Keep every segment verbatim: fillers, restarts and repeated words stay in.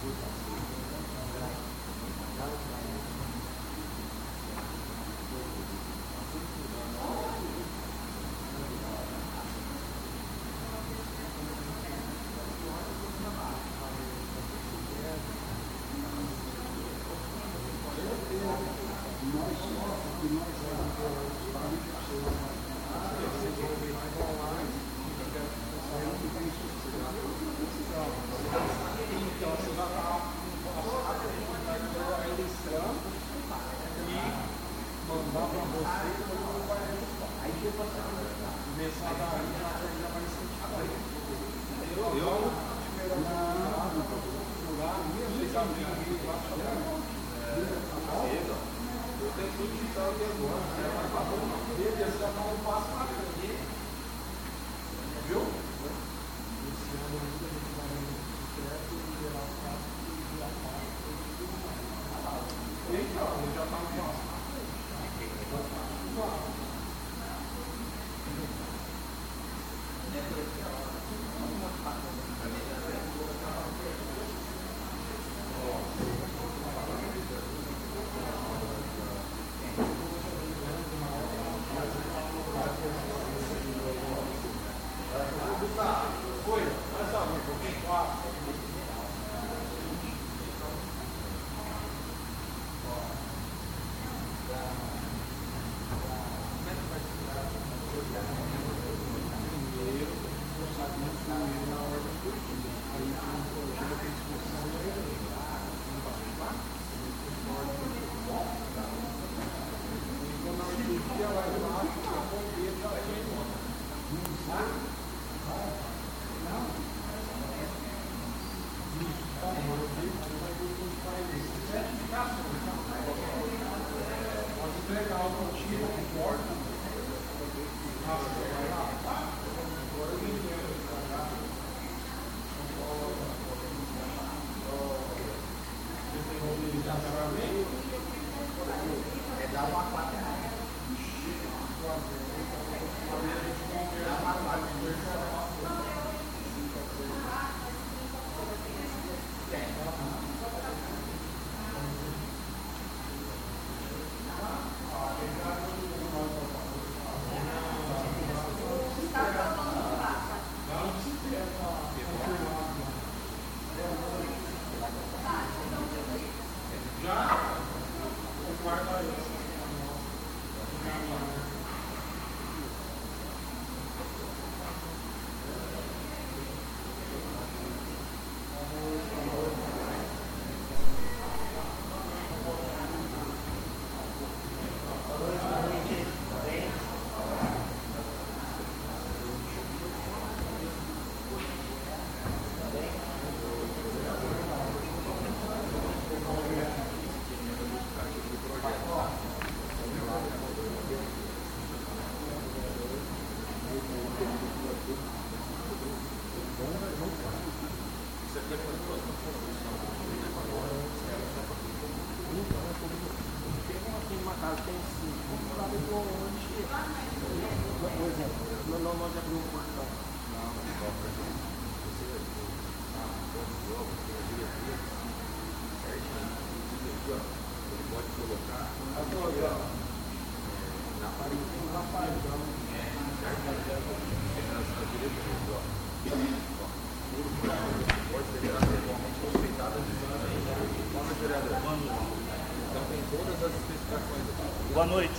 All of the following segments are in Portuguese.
Boa noite.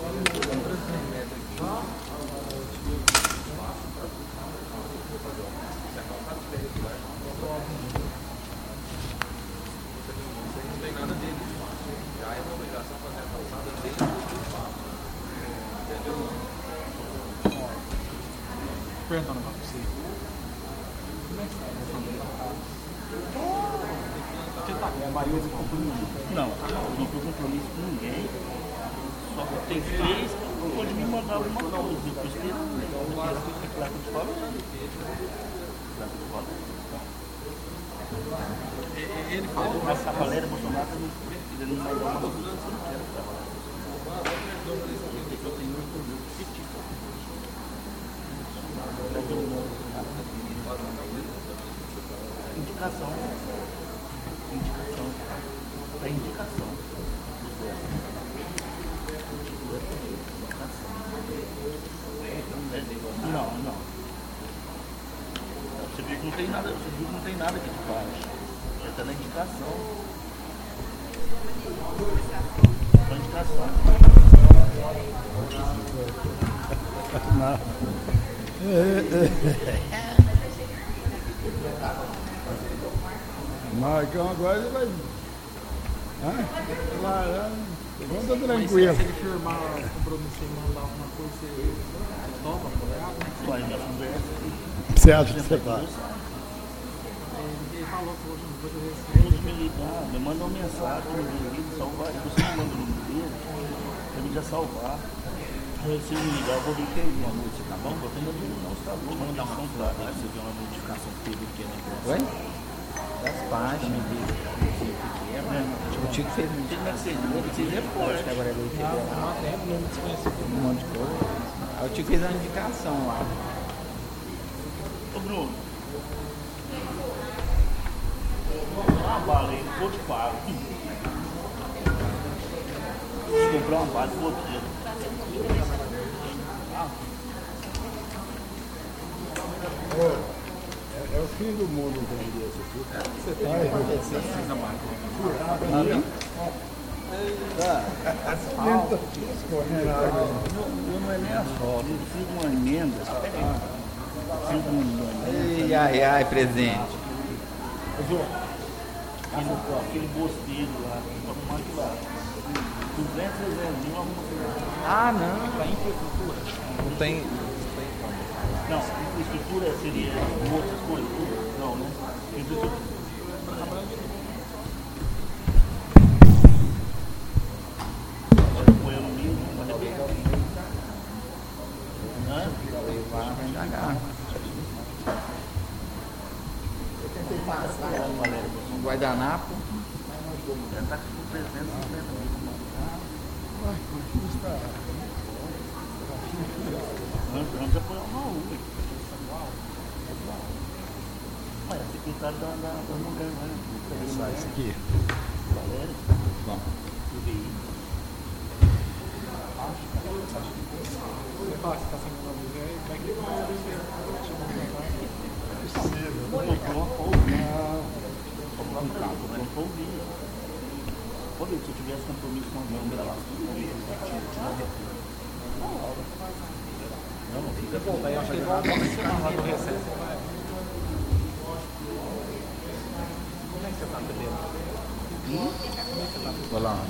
Perguntar um negócio pra você. Como é que tá? Você tá com o marido de compromisso? Não, não tenho compromisso com ninguém. Só que tem três que pode me mandar alguma coisa. Eu tô esperando. Porque eu placa de fala. Placa de fala. Ele falou. Mas a Valéria Bolsonaro ele não vai dar uma coisa que eu não quero trabalhar. Eu tenho muito meu tipo. Indicação. Indicação. É indicação. Não, não. Você viu que não tem nada, você viu que não tem nada aqui de baixo. Já está na indicação. Só indicação. Não. Marcão agora ele vai. Hã? Lá, lá. Vamos estar Mas se tranquilo. ele firmar o compromisso e mandar alguma coisa, você topa apoiar? Vai, já conversa. Você acha que você tá? Ele falou que hoje não foi do Todos me ligam, me mandam mensagem, me ligam, salvar. Você me manda o número dele, pra mim já salvar. Aí se me ligar, eu vou ver que é uma noite, tá bom? Eu tenho não está bom, vou mandar uma foto, aí você vê uma notificação que teve aqui na internet. Oi? Das páginas dele. O Tico fez um Tem que ser, tem que ser depois. acho que agora é lei federal, tempo, não desconhecido. um monte de coisa. Aí o Tico fez uma indicação lá. Ô Bruno, uma bala aí, vou te pago. Se comprar uma bala, vou ter. É, é o fim do mundo entender isso aqui. Você tem que acontecer assim na máquina. Não, não é nem asfalto, eu fiz uma emenda. Fiz uma emenda. Ai, ai, ai, presente. Aquele, aquele bosteiro lá, vou arrumar aquilo lá. duzentos, trezentos mil, arruma aquilo lá. Ah, não. Pra infraestrutura. Não tem. Não, infraestrutura seria outras coisas? Tudo? Não, né? Infraestrutura. Agora põe no mínimo, vai arrebentar. Hã? Um guardanapo. Já tá com trezentos e cinquenta mil. Antes já foi uma rua. Mas a secretária da, da, da mulher, né? Sai isso aqui. Valéria. Bom. Do V I. Você fala que você está sem nome velho, vai que ele vai Não, tô com uma folga. Só pra um carro, né? Folga. Pode ver, se eu tivesse compromisso com a câmera lá. Não, não fica bom. Daí acho que ele vai dar uma semana lá do recesso. Como é que você tá, Pedro? Olha lá.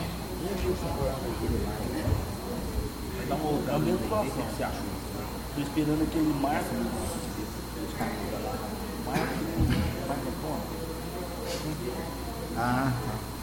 Dá uma outra, a mesma situação. Você acha? Estou esperando aquele marco. Marco, marco ponto. Ah,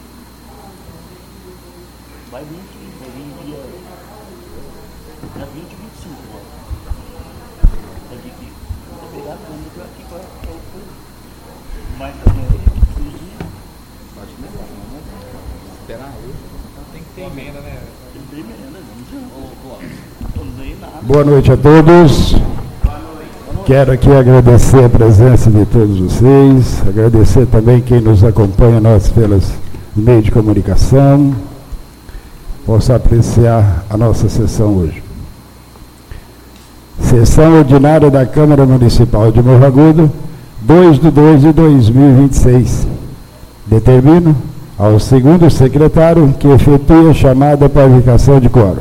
Vai vinte, vai vir dia. Dia vinte e vinte e cinco agora. Tem que ir. Vou pegar a câmera pra aqui para o marca quinze dias. pode começar. Vamos esperar aí. Tem que ter emenda, né? Tem bem emenda, não adianta. Eu não ganhei nada. Boa noite a todos. Quero aqui agradecer a presença de todos vocês, agradecer também quem nos acompanha nós pelos meios de comunicação, possa apreciar a nossa sessão hoje. Sessão ordinária da Câmara Municipal de Morro Agudo, dois de dois de dois mil e vinte e seis. Determino ao segundo secretário que efetue a chamada para verificação de quórum.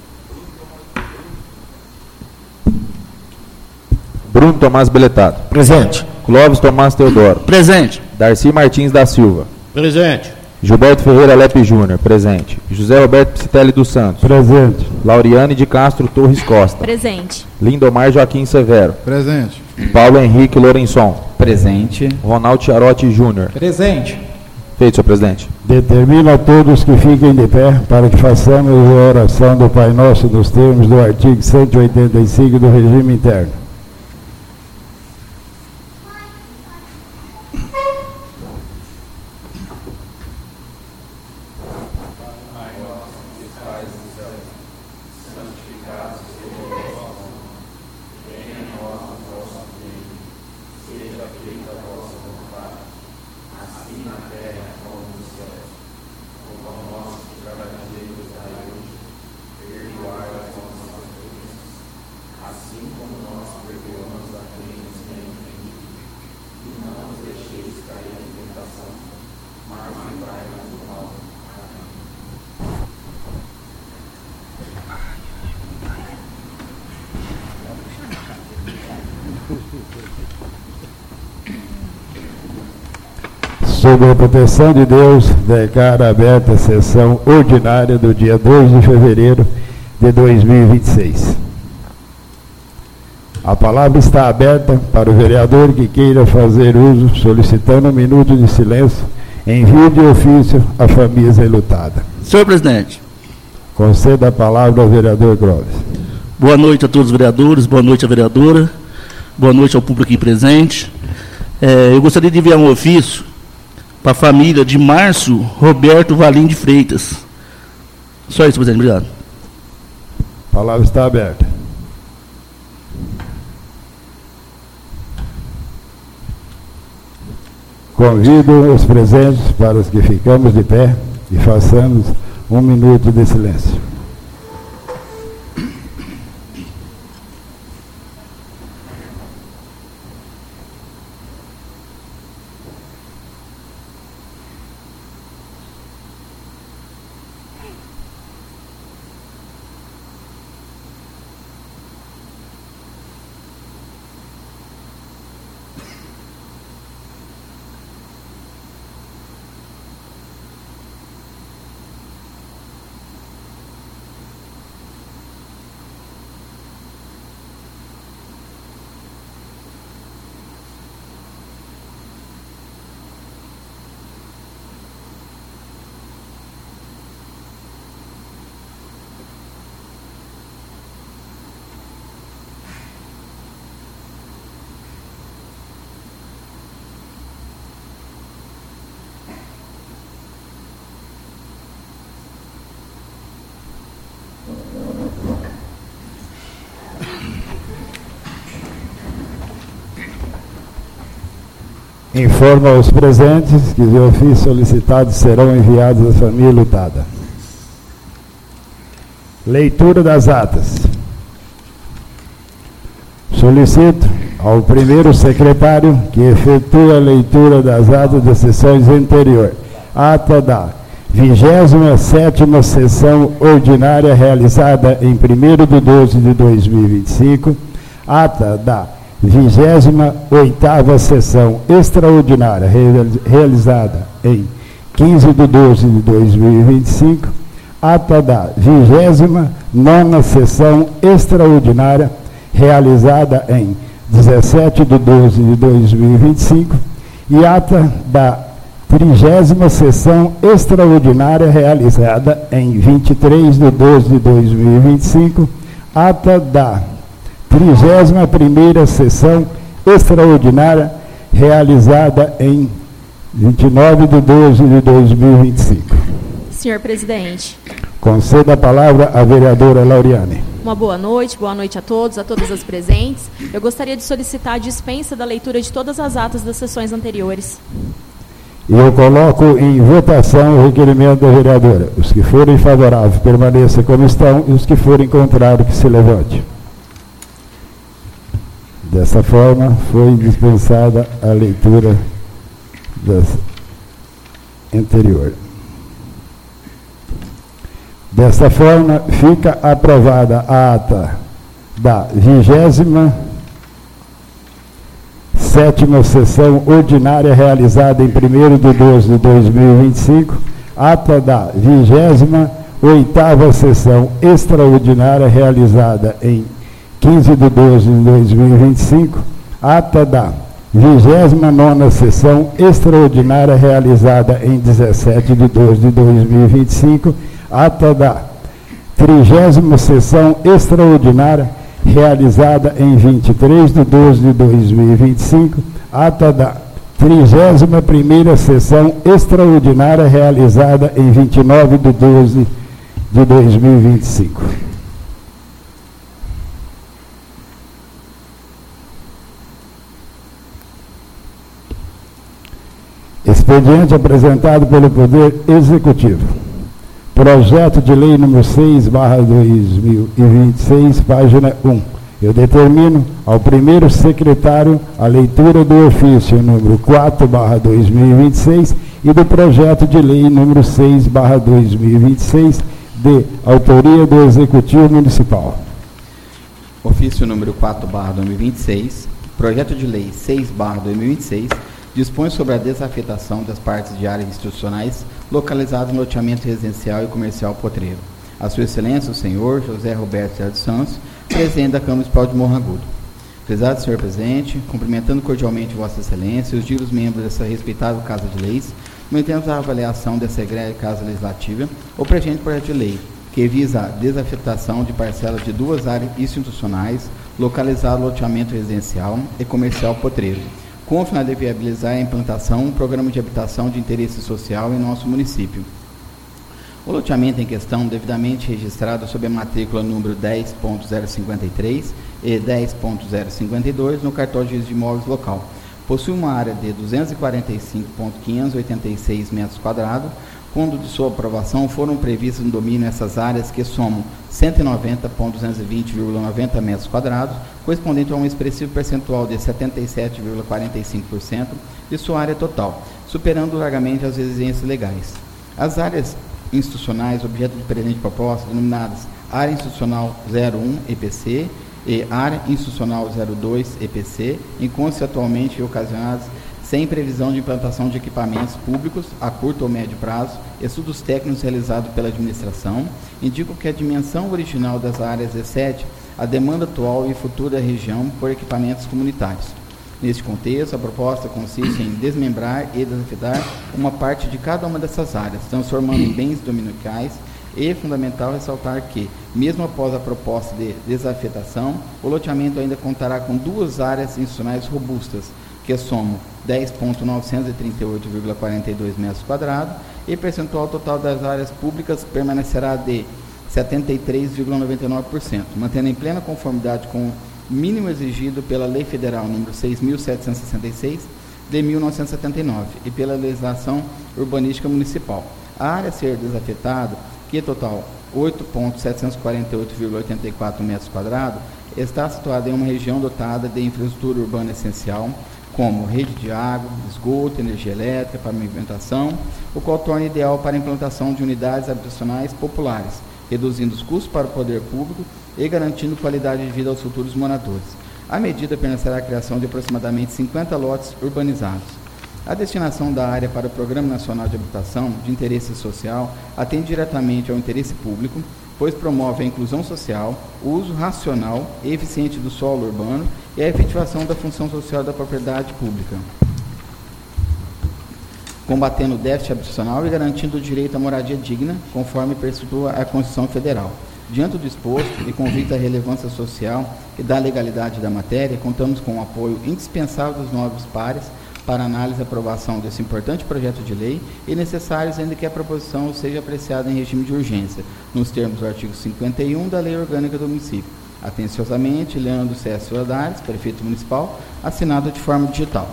Bruno Tomás Beletato. Presente. Clóvis Tomás Teodoro. Presente. Darcy Martins da Silva. Presente. Gilberto Ferreira Lepe Júnior. Presente. José Roberto Psitelli dos Santos. Presente. Lauriane de Castro Torres Costa. Presente. Lindomar Joaquim Severo. Presente. Paulo Henrique Lourençon. Presente. Ronaldo Tiarotti Júnior. Presente. Feito, senhor presidente. Determino a todos que fiquem de pé para que façamos a oração do Pai Nosso nos termos do artigo cento e oitenta e cinco do regime interno. sob a proteção de Deus, declaro aberta a sessão ordinária do dia dois de fevereiro de dois mil e vinte e seis. A palavra está aberta para o vereador que queira fazer uso, solicitando um minuto de silêncio, envio de ofício à família enlutada. Senhor presidente. Conceda a palavra ao vereador Groves. Boa noite a todos os vereadores, boa noite à vereadora, boa noite ao público aqui presente. É, eu gostaria de enviar um ofício para a família de Márcio Roberto Valim de Freitas. Só isso, presidente, obrigado. A palavra está aberta. Convido os presentes para os que ficamos de pé e façamos um minuto de silêncio. Informa aos presentes que os ofícios solicitados serão enviados à família lutada. Leitura das atas. Solicito ao primeiro secretário que efetue a leitura das atas das sessões anteriores. Ata da vigésima sétima sessão ordinária realizada em primeiro de doze de dois mil e vinte e cinco. Ata da vigésima oitava sessão extraordinária realizada em quinze de doze de dois mil e vinte e cinco, ata da vigésima nona sessão extraordinária realizada em dezessete de doze de dois mil e vinte e cinco e ata da trigésima sessão extraordinária realizada em vinte e três de doze de dois mil e vinte e cinco, ata da trigésima primeira sessão extraordinária realizada em vinte e nove de doze de dois mil e vinte e cinco. Senhor presidente. Conceda a palavra à vereadora Lauriane. Uma boa noite, boa noite a todos, a todas as presentes. Eu gostaria de solicitar a dispensa da leitura de todas as atas das sessões anteriores. E eu coloco em votação o requerimento da vereadora. Os que forem favoráveis permaneçam como estão e os que forem contrários que se levante. Dessa forma, foi dispensada a leitura das anterior. Dessa forma, fica aprovada a ata da vigésima sétima sessão ordinária realizada em primeiro de doze de dois mil e vinte e cinco, ata da vigésima oitava sessão extraordinária realizada em quinze de doze de dois mil e vinte e cinco, ata da vigésima nona sessão extraordinária realizada em dezessete de doze de dois mil e vinte e cinco, ata da trigésima sessão extraordinária realizada em vinte e três de doze de dois mil e vinte e cinco, ata da trigésima primeira sessão extraordinária realizada em vinte e nove de doze de dois mil e vinte e cinco. Expediente apresentado pelo Poder Executivo. Projeto de Lei número seis barra dois mil e vinte e seis, página um. Eu determino ao primeiro secretário a leitura do ofício número quatro barra dois mil e vinte e seis e do projeto de lei número seis barra dois mil e vinte e seis, de autoria do Executivo Municipal. Ofício número quatro barra dois mil e vinte e seis, projeto de lei seis barra dois mil e vinte e seis, dispõe sobre a desafetação das partes de áreas institucionais localizadas no loteamento residencial e comercial Potreiro. A Sua Excelência, o senhor José Roberto dos Santos, presidente da Câmara Municipal de Morro Agudo. Prezado senhor presidente, cumprimentando cordialmente Vossa Excelência e os ditos membros dessa respeitável Casa de Leis, no intento da avaliação dessa egrégria Casa Legislativa, o presente projeto de lei, que visa a desafetação de parcelas de duas áreas institucionais localizadas no loteamento residencial e comercial Potreiro, com a finalidade de viabilizar a implantação de um programa de habitação de interesse social em nosso município. O loteamento em questão, devidamente registrado sob a matrícula número dez ponto zero cinquenta e três e dez ponto zero cinquenta e dois no cartório de registro de imóveis local, possui uma área de duzentos e quarenta e cinco mil quinhentos e oitenta e seis metros quadrados, quando de sua aprovação foram previstas no domínio essas áreas que somam cento e noventa mil duzentos e vinte vírgula noventa metros quadrados, correspondente a um expressivo percentual de setenta e sete vírgula quarenta e cinco por cento de sua área total, superando largamente as exigências legais. As áreas institucionais, objeto de presente proposta, denominadas Área Institucional zero um E P C e Área Institucional zero dois E P C, encontram-se atualmente ocasionadas sem previsão de implantação de equipamentos públicos a curto ou médio prazo. Estudos técnicos realizados pela administração indicam que a dimensão original das áreas excede a demanda atual e futura da região por equipamentos comunitários. Neste contexto, a proposta consiste em desmembrar e desafetar uma parte de cada uma dessas áreas, transformando em bens dominicais. E é fundamental ressaltar que, mesmo após a proposta de desafetação, o loteamento ainda contará com duas áreas institucionais robustas, que somam dez mil novecentos e trinta e oito vírgula quarenta e dois metros quadrados, e o percentual total das áreas públicas permanecerá de setenta e três vírgula noventa e nove por cento, mantendo em plena conformidade com o mínimo exigido pela Lei Federal número seis mil setecentos e sessenta e seis, de mil novecentos e setenta e nove, e pela legislação urbanística municipal. A área a ser desafetada, que é total oito mil setecentos e quarenta e oito vírgula oitenta e quatro metros quadrados, está situada em uma região dotada de infraestrutura urbana essencial, como rede de água, esgoto, energia elétrica, pavimentação, o qual torna ideal para a implantação de unidades habitacionais populares, reduzindo os custos para o poder público e garantindo qualidade de vida aos futuros moradores. A medida permitirá a criação de aproximadamente cinquenta lotes urbanizados. A destinação da área para o Programa Nacional de Habitação de Interesse Social atende diretamente ao interesse público, pois promove a inclusão social, o uso racional e eficiente do solo urbano e a efetivação da função social da propriedade pública, combatendo o déficit habitacional e garantindo o direito à moradia digna, conforme prestitua a Constituição Federal. Diante do exposto e convicto à relevância social e da legalidade da matéria, contamos com o apoio indispensável dos nobres pares para análise e aprovação desse importante projeto de lei e necessários ainda que a proposição seja apreciada em regime de urgência, nos termos do artigo cinquenta e um da Lei Orgânica do Município. Atenciosamente, Leandro César Valadares, Prefeito Municipal, assinado de forma digital.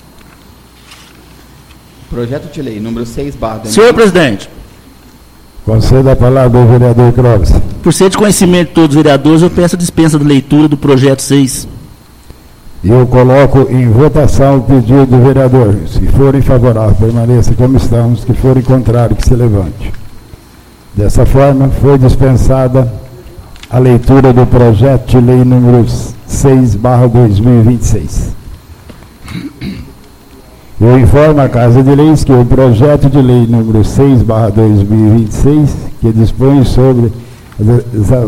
Projeto de lei número seis barra... Senhor presidente. Concedo a palavra ao vereador Clóvis. Por ser de conhecimento de todos os vereadores, eu peço a dispensa de leitura do projeto seis. Eu coloco em votação o pedido do vereador. Se forem favoráveis, permaneça como estamos. Que forem contrários, que se levante. Dessa forma, foi dispensada a leitura do projeto de lei número seis barra dois mil e vinte e seis. Eu informo a Casa de Leis que o projeto de lei número seis barra dois mil e vinte e seis, que dispõe sobre a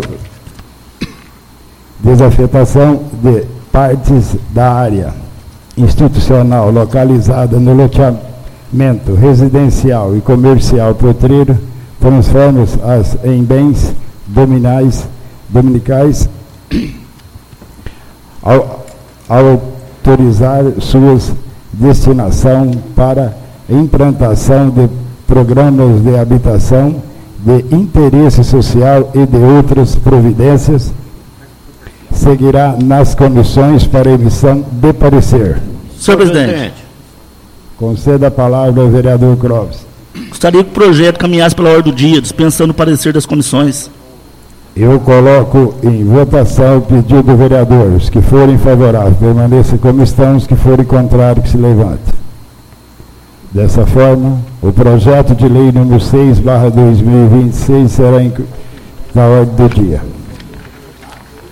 desafetação de partes da área institucional localizada no loteamento residencial e comercial Potreiro, transforma-as em bens dominais, dominicais, ao, ao autorizar suas destinação para implantação de programas de habitação de interesse social e de outras providências, seguirá nas comissões para emissão de parecer. Senhor presidente. Conceda a palavra ao vereador Clóvis. Gostaria que o projeto caminhasse pela ordem do dia, dispensando o parecer das comissões. Eu coloco em votação o pedido do vereador. Os que forem favoráveis, permaneçam como estão. Os que forem contrários, que se levante. Dessa forma, o projeto de lei número seis barra dois mil e vinte e seis será incluído na ordem do dia.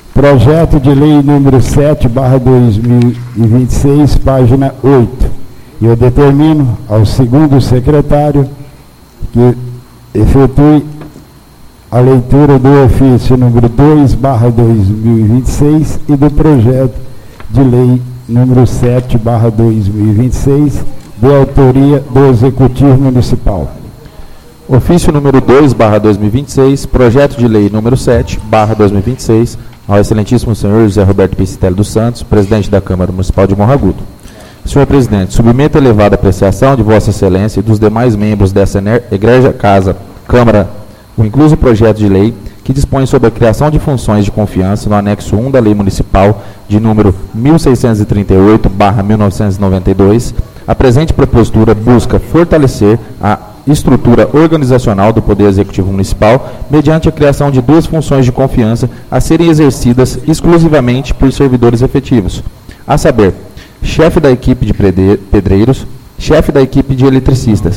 Projeto de lei número sete barra dois mil e vinte e seis, página oito. Eu determino ao segundo secretário que efetue a leitura do ofício número dois barra dois mil e vinte e seis e do projeto de lei número sete barra dois mil e vinte e seis, de autoria do Executivo Municipal. Ofício número dois barra dois mil e vinte e seis, projeto de lei número sete barra dois mil e vinte e seis, ao excelentíssimo senhor José Roberto Piscitelli dos Santos, presidente da Câmara Municipal de Morro Agudo. Senhor presidente, submeto a elevada apreciação de Vossa Excelência e dos demais membros dessa egregia casa, Câmara, o incluso projeto de lei que dispõe sobre a criação de funções de confiança no anexo um da Lei Municipal de número mil seiscentos e trinta e oito barra mil novecentos e noventa e dois. A presente propositura busca fortalecer a estrutura organizacional do Poder Executivo Municipal mediante a criação de duas funções de confiança a serem exercidas exclusivamente por servidores efetivos, a saber, chefe da equipe de pedreiros, chefe da equipe de eletricistas,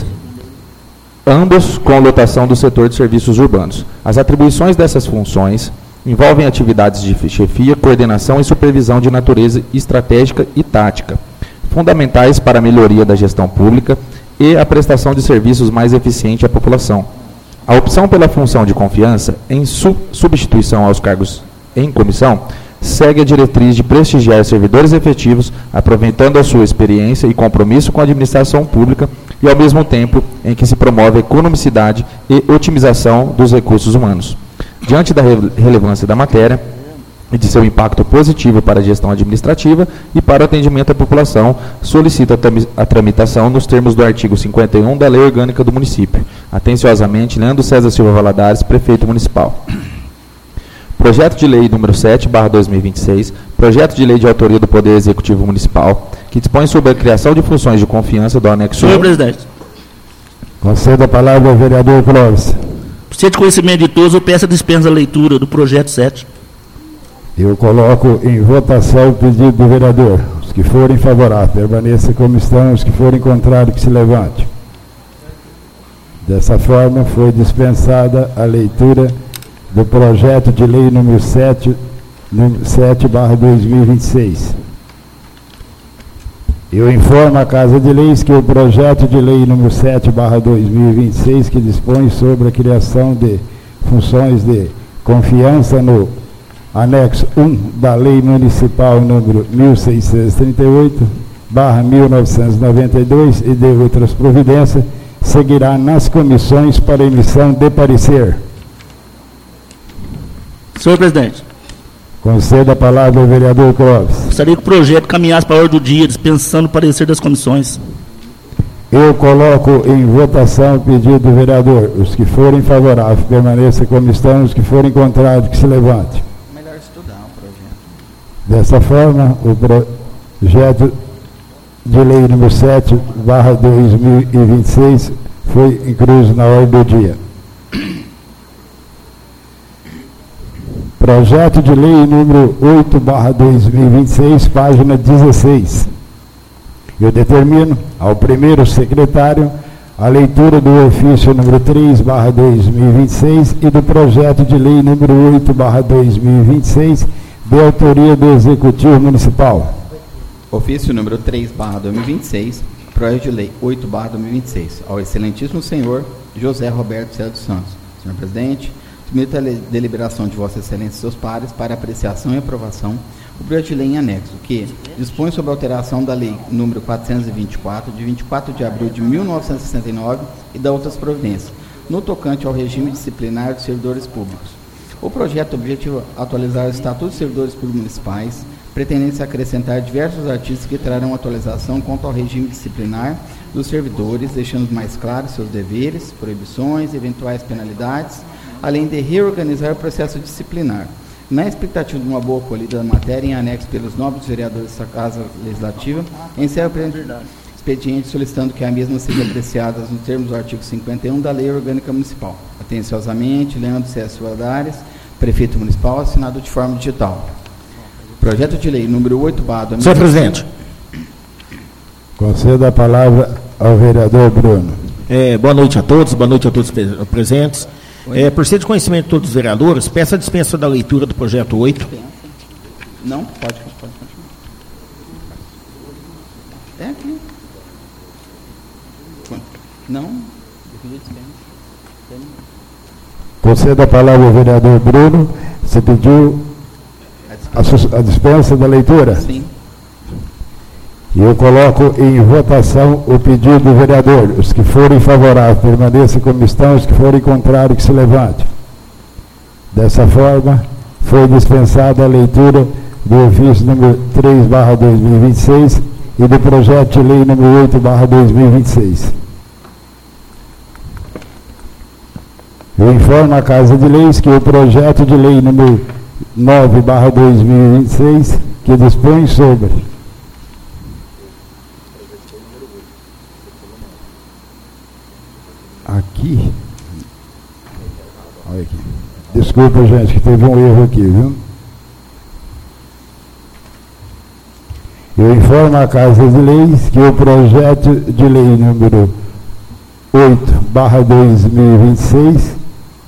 ambos com lotação do setor de serviços urbanos. As atribuições dessas funções envolvem atividades de chefia, coordenação e supervisão de natureza estratégica e tática, fundamentais para a melhoria da gestão pública e a prestação de serviços mais eficiente à população. A opção pela função de confiança, em su- substituição aos cargos em comissão, segue a diretriz de prestigiar servidores efetivos, aproveitando a sua experiência e compromisso com a administração pública e, ao mesmo tempo, em que se promove a economicidade e otimização dos recursos humanos. Diante da re- relevância da matéria e de seu impacto positivo para a gestão administrativa e para o atendimento à população, solicito a, tam- a tramitação nos termos do artigo cinquenta e um da Lei Orgânica do Município. Atenciosamente, Leandro César Silva Valadares, Prefeito Municipal. Projeto de Lei número sete barra dois mil e vinte e seis, projeto de lei de autoria do Poder Executivo Municipal, que dispõe sobre a criação de funções de confiança do anexo... Senhor presidente. Conceda a palavra ao vereador Clóvis. Por ser de conhecimento de todos, eu peço a dispensa da leitura do projeto sete. Eu coloco em votação o pedido do vereador. Os que forem favoráveis, permaneçam como estão. Os que forem contrários, que se levante. Dessa forma, foi dispensada a leitura do projeto de lei número sete barra dois mil e vinte e seis. Eu informo a Casa de Leis que o projeto de lei número sete barra dois mil e vinte e seis, que dispõe sobre a criação de funções de confiança no anexo um da Lei Municipal número mil seiscentos e trinta e oito barra mil novecentos e noventa e dois e de outras providências, seguirá nas comissões para emissão de parecer. Senhor presidente. Conceda a palavra ao vereador Clóvis. Gostaria que o projeto caminhasse para a ordem do dia, dispensando o parecer das comissões. Eu coloco em votação o pedido do vereador. Os que forem favoráveis, permaneçam como estão. Os que forem contrários, que se levante. Melhor estudar o projeto. Dessa forma, o projeto de lei número sete barra dois mil e vinte e seis foi incluso na ordem do dia. Projeto de lei número oito barra dois mil e vinte e seis, página dezesseis. Eu determino ao primeiro secretário a leitura do ofício número três barra dois mil e vinte e seis e do projeto de lei número oito barra dois mil e vinte e seis, de autoria do Executivo Municipal. Ofício número três barra dois mil e vinte e seis, projeto de lei oito barra dois mil e vinte e seis, ao excelentíssimo senhor José Roberto Piscitelli dos Santos. Senhor presidente, submeto a deliberação de Vossa Excelência e seus pares para apreciação e aprovação o projeto de lei em anexo, que dispõe sobre a alteração da lei número quatrocentos e vinte e quatro, de vinte e quatro de abril de mil novecentos e sessenta e nove, e da outras providências, no tocante ao regime disciplinar dos servidores públicos. O projeto objetiva atualizar o Estatuto dos Servidores Públicos Municipais, pretendendo-se acrescentar diversos artigos que trarão atualização quanto ao regime disciplinar dos servidores, deixando mais claros seus deveres, proibições, eventuais penalidades, além de reorganizar o processo disciplinar. Na expectativa de uma boa acolhida da matéria, em anexo pelos nobres vereadores desta Casa Legislativa, encerro o expediente solicitando que a mesma seja apreciada nos termos do artigo cinquenta e um da Lei Orgânica Municipal. Atenciosamente, Leandro César Valadares, Prefeito Municipal, assinado de forma digital. Projeto de lei número oito barra dois mil e vinte e seis. Senhor presidente. Conceda a palavra ao vereador Bruno. É, boa noite a todos, boa noite a todos presentes. É, por ser de conhecimento de todos os vereadores, peço a dispensa da leitura do projeto oito. Não, pode, pode continuar. É aqui. Não? Conceda a palavra ao vereador Bruno. Você pediu a, sus- a dispensa da leitura? Sim. E eu coloco em votação o pedido do vereador. Os que forem favoráveis, permaneçam como estão. Os que forem contrários, que se levante. Dessa forma, foi dispensada a leitura do ofício número três barra dois mil e vinte e seis e do projeto de lei número oito barra dois mil e vinte e seis. Eu informo a Casa de Leis que o projeto de lei número nove barra dois mil e vinte e seis, que dispõe sobre aqui, olha aqui, desculpa gente, que teve um erro aqui, viu? Eu informo a Casa de Leis que o projeto de lei número oito barra dois mil e vinte e seis,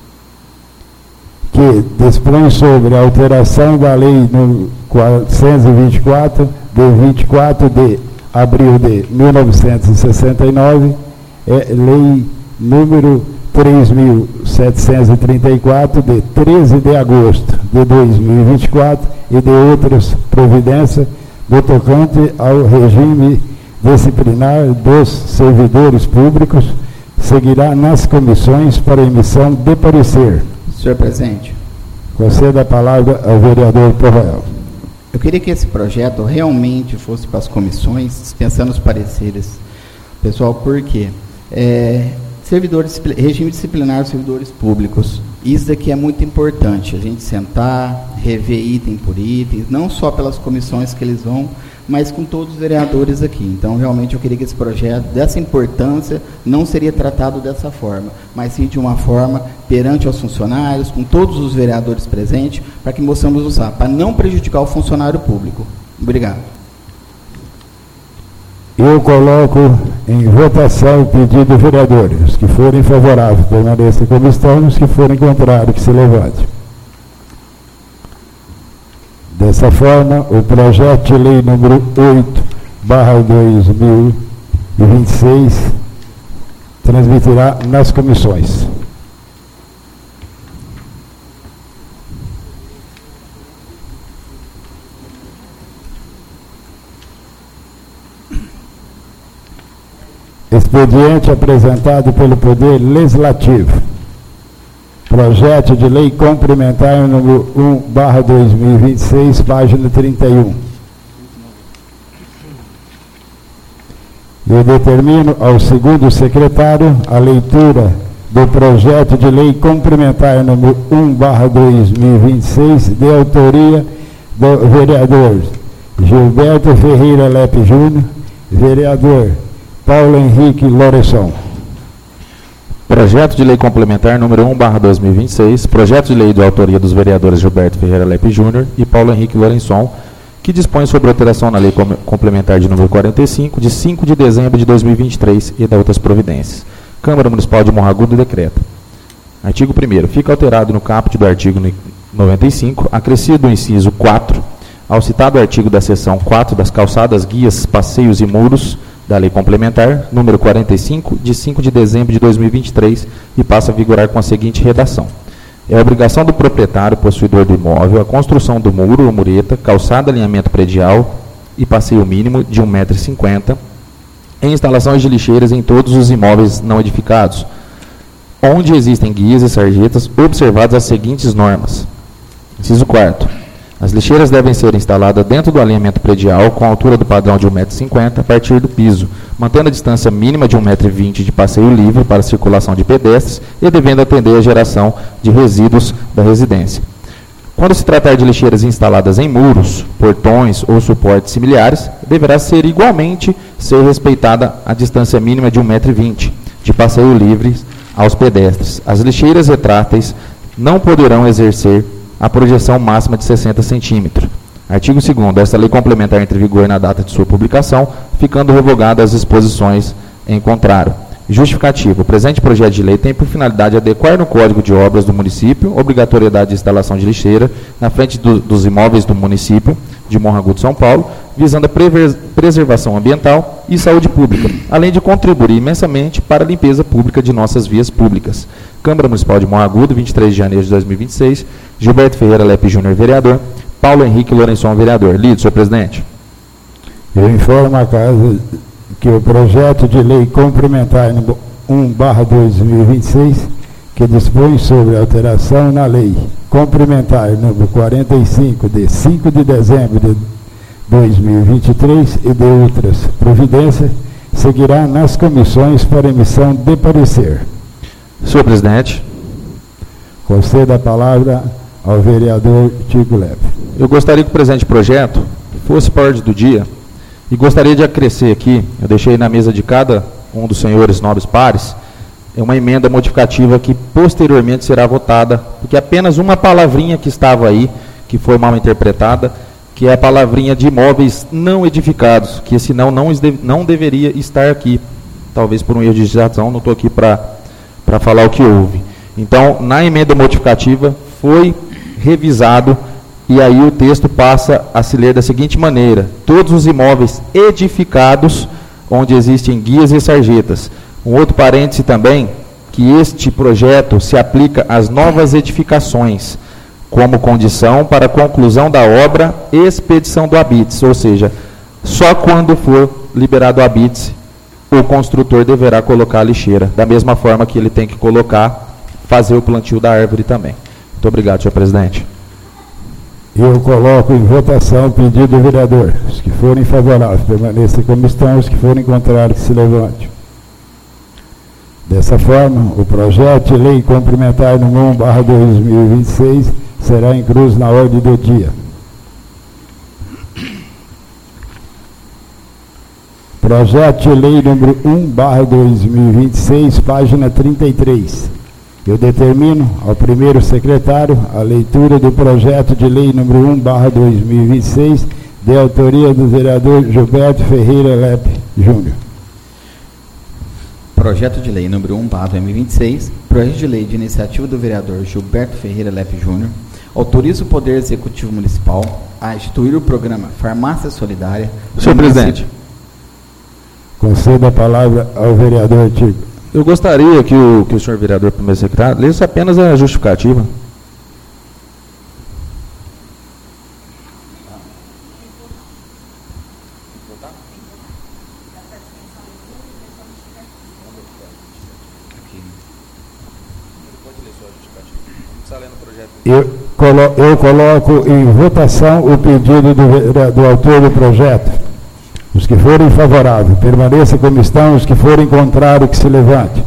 que dispõe sobre a alteração da lei no quatrocentos e vinte e quatro, de vinte e quatro de abril de mil novecentos e sessenta e nove, é lei número três mil setecentos e trinta e quatro, de treze de agosto de dois mil e vinte e quatro, e de outras providências do tocante ao regime disciplinar dos servidores públicos, seguirá nas comissões para emissão de parecer. Senhor presidente. Conceda a palavra ao vereador Porroel. Eu queria que esse projeto realmente fosse para as comissões, dispensando os pareceres. Pessoal, por quê? É, servidores, regime disciplinar dos servidores públicos. Isso daqui é muito importante, a gente sentar, rever item por item, não só pelas comissões que eles vão, mas com todos os vereadores aqui. Então, realmente, eu queria que esse projeto, dessa importância, não seria tratado dessa forma, mas sim de uma forma perante aos funcionários, com todos os vereadores presentes, para que possamos usar, para não prejudicar o funcionário público. Obrigado. Eu coloco em votação o pedido do vereador. Os que forem favoráveis, permaneçam como estão, os que forem contrários, que se levante. Dessa forma, o projeto de lei número oito barra dois mil e vinte e seis transmitirá nas comissões. Expediente apresentado pelo Poder Legislativo. Projeto de lei complementar número um barra dois mil e vinte e seis, página trinta e um. Eu determino ao segundo secretário a leitura do projeto de lei complementar número um barra dois mil e vinte e seis, de autoria do vereador Gilberto Ferreira Lepe Júnior, vereador Paulo Henrique Lourençon. Projeto de lei complementar número um barra dois mil e vinte e seis, projeto de lei de autoria dos vereadores Gilberto Ferreira Lepe Júnior e Paulo Henrique Lourençon, que dispõe sobre alteração na lei complementar de número quarenta e cinco, de cinco de dezembro de dois mil e vinte e três e da outras providências. Câmara Municipal de Morro Agudo decreta. Artigo primeiro. Fica alterado no caput do artigo noventa e cinco, acrescido do inciso quatro, ao citado artigo da seção quatro das calçadas, guias, passeios e muros, da Lei Complementar, número quarenta e cinco, de cinco de dezembro de dois mil e vinte e três, e passa a vigorar com a seguinte redação. É obrigação do proprietário, possuidor do imóvel, a construção do muro ou mureta, calçada, alinhamento predial e passeio mínimo de um metro e cinquenta, em instalações de lixeiras em todos os imóveis não edificados, onde existem guias e sarjetas, observadas as seguintes normas. Inciso quarto. As lixeiras devem ser instaladas dentro do alinhamento predial com a altura do padrão de um metro e cinquenta a partir do piso, mantendo a distância mínima de um metro e vinte de passeio livre para a circulação de pedestres e devendo atender a geração de resíduos da residência. Quando se tratar de lixeiras instaladas em muros, portões ou suportes similares, deverá ser igualmente ser respeitada a distância mínima de um metro e vinte de passeio livre aos pedestres. As lixeiras retráteis não poderão exercer a projeção máxima de sessenta centímetros. Artigo segundo. Esta lei complementar entra em vigor na data de sua publicação, ficando revogadas as disposições em contrário. Justificativo. O presente projeto de lei tem por finalidade adequar no Código de Obras do município obrigatoriedade de instalação de lixeira na frente do, dos imóveis do município, de Morragudo, São Paulo, visando a prever- preservação ambiental e saúde pública, além de contribuir imensamente para a limpeza pública de nossas vias públicas. Câmara Municipal de Morragudo, vinte e três de janeiro de dois mil e vinte e seis, Gilberto Ferreira Lepe Júnior, vereador, Paulo Henrique Lourençon, vereador. Lido, senhor presidente. Eu informo a casa que o projeto de lei complementar um barra dois mil e vinte e seis, que dispõe sobre alteração na lei complementar número quarenta e cinco, de cinco de dezembro de dois mil e vinte e três e de outras providências, seguirá nas comissões para emissão de parecer. Senhor presidente. Concedo a palavra ao vereador Tico Lepe. Eu gostaria que o presente projeto fosse para a ordem do dia e gostaria de acrescer aqui, eu deixei na mesa de cada um dos senhores nobres pares, é uma emenda modificativa que posteriormente será votada, porque apenas uma palavrinha que estava aí, que foi mal interpretada, que é a palavrinha de imóveis não edificados, que senão não, não deveria estar aqui, talvez por um erro de digitação, não estou aqui para para falar o que houve. Então, na emenda modificativa, foi revisado, e aí o texto passa a se ler da seguinte maneira: todos os imóveis edificados, onde existem guias e sarjetas. Um outro parêntese também, que este projeto se aplica às novas edificações, como condição para a conclusão da obra e expedição do habite, ou seja, só quando for liberado o habite, o construtor deverá colocar a lixeira, da mesma forma que ele tem que colocar, fazer o plantio da árvore também. Muito obrigado, senhor presidente. Eu coloco em votação o pedido do vereador. Os que forem favoráveis, permaneçam como estão. Os que forem contrários, que se levante. Dessa forma, o projeto de lei complementar número um barra dois mil e vinte e seis será incluso na ordem do dia. Projeto de lei número um barra dois mil e vinte e seis, página trinta e três. Eu determino ao primeiro secretário a leitura do projeto de lei número um barra dois mil e vinte e seis, de autoria do vereador Gilberto Ferreira Lepe Júnior. Projeto de lei número um barra dois mil e vinte e seis, projeto de lei de iniciativa do vereador Gilberto Ferreira Lepe Júnior, autoriza o Poder Executivo Municipal a instituir o programa Farmácia Solidária. Senhor presidente. Concedo a palavra ao vereador Tico. Eu gostaria que o, que o senhor vereador primeiro secretário lesse apenas a justificativa. Eu, colo, eu coloco em votação o pedido do, do autor do projeto. Os que forem favoráveis, permaneçam como estão. Os que forem contrários, que se levante.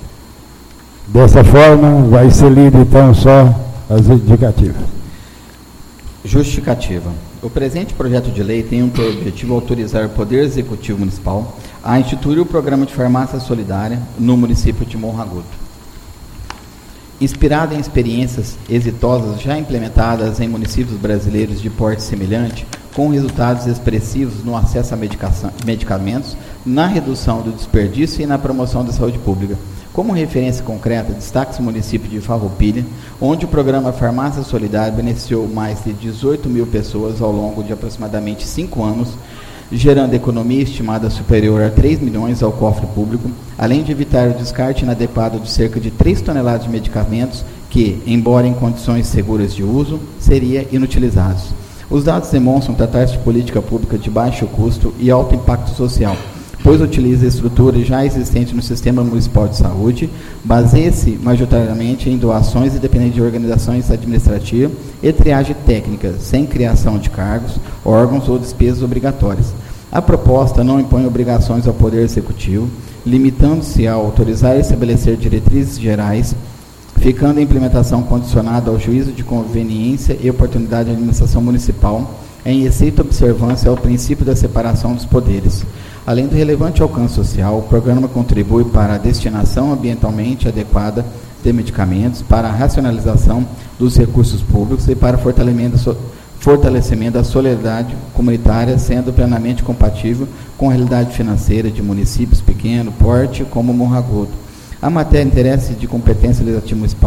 Dessa forma, vai ser lido então só as indicativas. Justificativa. O presente projeto de lei tem por objetivo autorizar o Poder Executivo Municipal a instituir o programa de farmácia solidária no município de Morragudo. Inspirado em experiências exitosas já implementadas em municípios brasileiros de porte semelhante, com resultados expressivos no acesso a medicamentos, na redução do desperdício e na promoção da saúde pública. Como referência concreta, destaca-se o município de Farroupilha, onde o programa Farmácia Solidária beneficiou mais de dezoito mil pessoas ao longo de aproximadamente cinco anos, gerando economia estimada superior a três milhões ao cofre público, além de evitar o descarte inadequado de cerca de três toneladas de medicamentos que, embora em condições seguras de uso, seriam inutilizados. Os dados demonstram tratar-se de política pública de baixo custo e alto impacto social, pois utiliza estruturas já existentes no Sistema Municipal de Saúde, baseia-se majoritariamente em doações independentes de organizações administrativas e triagem técnica, sem criação de cargos, órgãos ou despesas obrigatórias. A proposta não impõe obrigações ao Poder Executivo, limitando-se a autorizar e estabelecer diretrizes gerais, ficando a implementação condicionada ao juízo de conveniência e oportunidade da administração municipal, em estrita observância ao princípio da separação dos poderes. Além do relevante alcance social, o programa contribui para a destinação ambientalmente adequada de medicamentos, para a racionalização dos recursos públicos e para fortalecimento, fortalecimento da solidariedade comunitária, sendo plenamente compatível com a realidade financeira de municípios pequeno porte como Morragudo. A matéria interessa de competência legislativa municipal,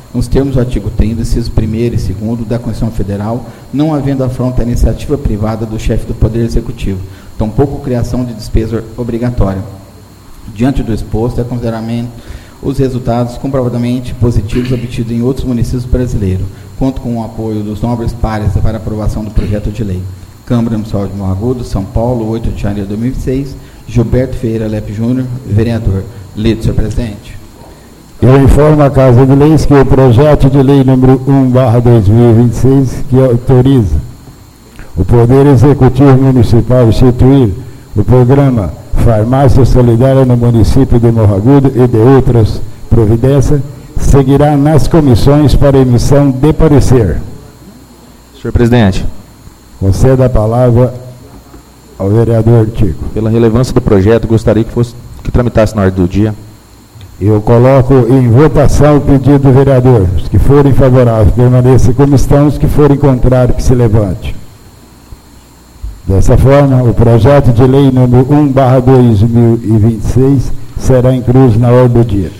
nos termos do artigo trinta, incisos primeiro e segundo da Constituição Federal, não havendo afronta à iniciativa privada do chefe do Poder Executivo, tampouco criação de despesa obrigatória. Diante do exposto, é consideramento os resultados comprovadamente positivos obtidos em outros municípios brasileiros. Conto com o apoio dos nobres pares para aprovação do projeto de lei. Câmara Municipal de Morro Agudo, São Paulo, oito de janeiro de dois mil e vinte e seis. Gilberto Ferreira Lepe Júnior, vereador. Lido, senhor presidente. Eu informo a Casa de Leis que o projeto de lei número um barra dois mil e vinte e seis, que autoriza o Poder Executivo Municipal a instituir o programa Farmácia Solidária no município de Morro Agudo e de outras providências, seguirá nas comissões para emissão de parecer. Senhor presidente. Conceda a palavra ao vereador Tico. Pela relevância do projeto, gostaria que fosse que tramitasse na ordem do dia. Eu coloco em votação o pedido do vereador. Os que forem favoráveis, permaneçam como estão. Os que forem contrários, que se levante. Dessa forma, o projeto de lei número um barra dois mil e vinte e seis será incluso na ordem do dia.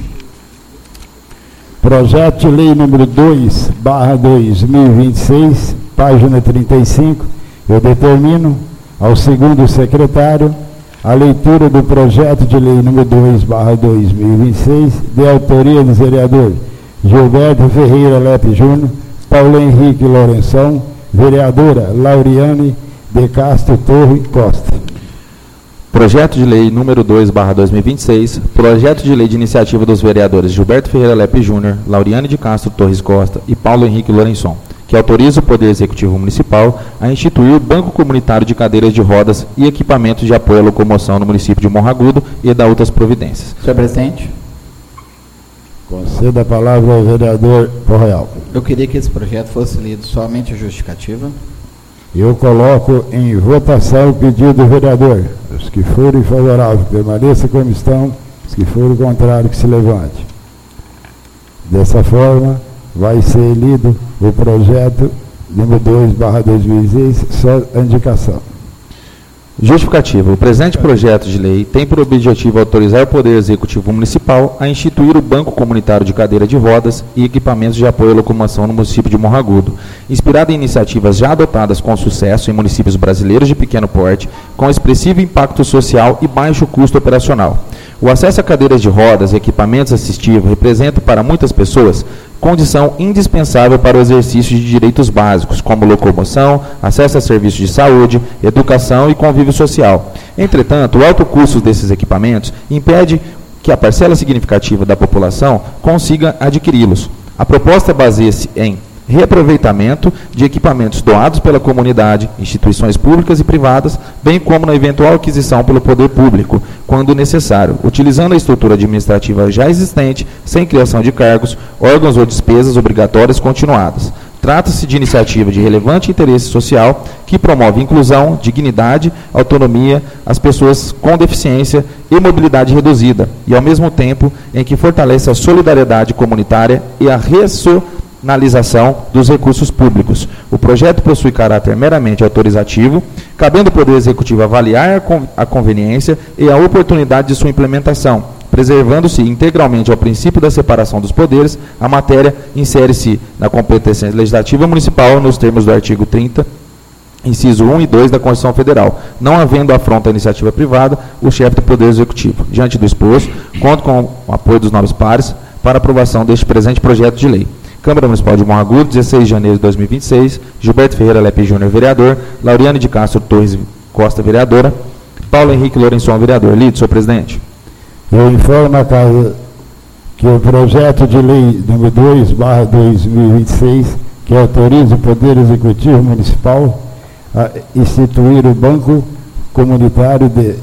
Projeto de lei número dois barra dois mil e vinte e seis, página trinta e cinco, eu determino ao segundo secretário a leitura do projeto de lei número dois barra dois mil e vinte e seis, de autoria dos vereadores Gilberto Ferreira Lepe Júnior, Paulo Henrique Lourenção, vereadora Lauriane de Castro Torre Costa. Projeto de lei número dois barra dois mil e vinte e seis, projeto de lei de iniciativa dos vereadores Gilberto Ferreira Lepe Júnior, Lauriane de Castro Torres Costa e Paulo Henrique Lourenção, que autoriza o Poder Executivo Municipal a instituir o Banco Comunitário de Cadeiras de Rodas e Equipamentos de Apoio à Locomoção no município de Morro Agudo e da outras providências. Senhor presidente. Conceda a palavra ao vereador Correal. Eu queria que esse projeto fosse lido somente a justificativa. Eu coloco em votação o pedido do vereador. Os que forem favoráveis, permaneçam como estão. Os que forem contrários, que se levante. Dessa forma, vai ser lido o projeto número dois barra dois mil e seis, só a indicação. Justificativa. O presente projeto de lei tem por objetivo autorizar o Poder Executivo Municipal a instituir o Banco Comunitário de Cadeira de Rodas e Equipamentos de Apoio à Locomoção no município de Morro Agudo, inspirado em iniciativas já adotadas com sucesso em municípios brasileiros de pequeno porte, com expressivo impacto social e baixo custo operacional. O acesso a cadeiras de rodas e equipamentos assistivos representa para muitas pessoas condição indispensável para o exercício de direitos básicos, como locomoção, acesso a serviços de saúde, educação e convívio social. Entretanto, o alto custo desses equipamentos impede que a parcela significativa da população consiga adquiri-los. A proposta baseia-se em reaproveitamento de equipamentos doados pela comunidade, instituições públicas e privadas, bem como na eventual aquisição pelo poder público, quando necessário, utilizando a estrutura administrativa já existente, sem criação de cargos, órgãos ou despesas obrigatórias continuadas. Trata-se de iniciativa de relevante interesse social que promove inclusão, dignidade, autonomia às pessoas com deficiência e mobilidade reduzida, e ao mesmo tempo em que fortalece a solidariedade comunitária e a ressocialização analisação dos recursos públicos. O projeto possui caráter meramente autorizativo, cabendo ao Poder Executivo avaliar a conveniência e a oportunidade de sua implementação. Preservando-se integralmente ao princípio da separação dos poderes, a matéria insere-se na competência legislativa municipal nos termos do artigo trinta, inciso um e dois da Constituição Federal, não havendo afronta à iniciativa privada, o chefe do Poder Executivo. Diante do exposto, conto com o apoio dos nobres pares para aprovação deste presente projeto de lei. Câmara Municipal de Morro Agudo, dezesseis de janeiro de dois mil e vinte e seis, Gilberto Ferreira Lepe Júnior, vereador, Lauriane de Castro Torres Costa, vereadora, Paulo Henrique Lourenção, vereador. Lido, senhor presidente. Eu informo a Casa que o projeto de lei número dois barra dois mil e vinte e seis, que autoriza o Poder Executivo Municipal a instituir o Banco Comunitário de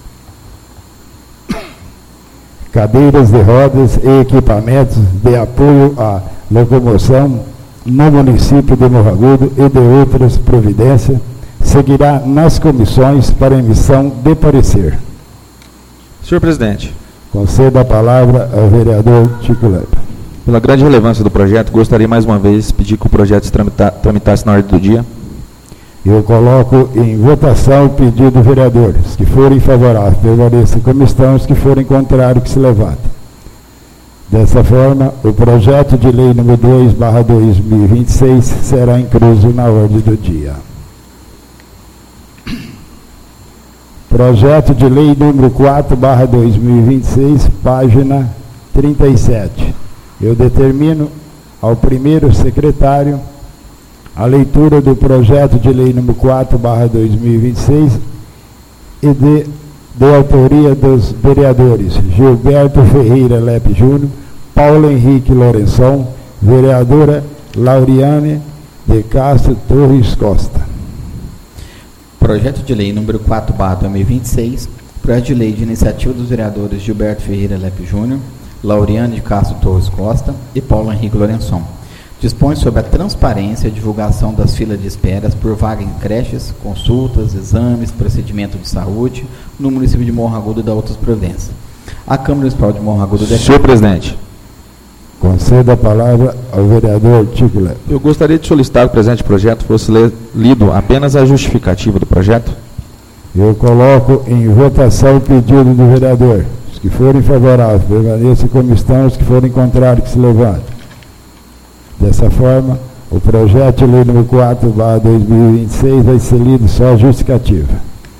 Cadeiras de Rodas e Equipamentos de Apoio à Locomoção no município de Morro Agudo e de outras providências, seguirá nas comissões para emissão de parecer. Senhor presidente. Conceda a palavra ao vereador Tico Lepe. Pela grande relevância do projeto, gostaria mais uma vez de pedir que o projeto se tramita, tramitasse na ordem do dia. Eu coloco em votação o pedido do vereador. Os que forem favoráveis, permaneçam como estão. Os que forem contrários, que se levantem. Dessa forma, o projeto de lei número dois barra dois mil e vinte e seis será incluso na ordem do dia. Projeto de lei número quatro barra dois mil e vinte e seis, página trinta e sete. Eu determino ao primeiro secretário a leitura do projeto de lei número quatro barra dois mil e vinte e seis e de, de autoria dos vereadores Gilberto Ferreira Lepe Júnior, Paulo Henrique Lourençon, vereadora Lauriane de Castro Torres Costa. Projeto de lei número quatro barra dois mil e vinte e seis, projeto de lei de iniciativa dos vereadores Gilberto Ferreira Lepe Júnior, Lauriane de Castro Torres Costa e Paulo Henrique Lourençon. Dispõe sobre a transparência e divulgação das filas de esperas por vaga em creches, consultas, exames, procedimento de saúde no município de Morro Agudo e da outras providências. A Câmara Municipal de Morro Agudo... Senhor presidente. Conceda a palavra ao vereador Tico Lepe. Eu gostaria de solicitar que o presente projeto fosse le- lido apenas a justificativa do projeto. Eu coloco em votação o pedido do vereador. Os que forem favoráveis, permaneçam como estão. Os que forem contrários, que se levantem. Dessa forma, o projeto de lei número quatro barra dois mil e vinte e seis vai ser lido só a justificativa.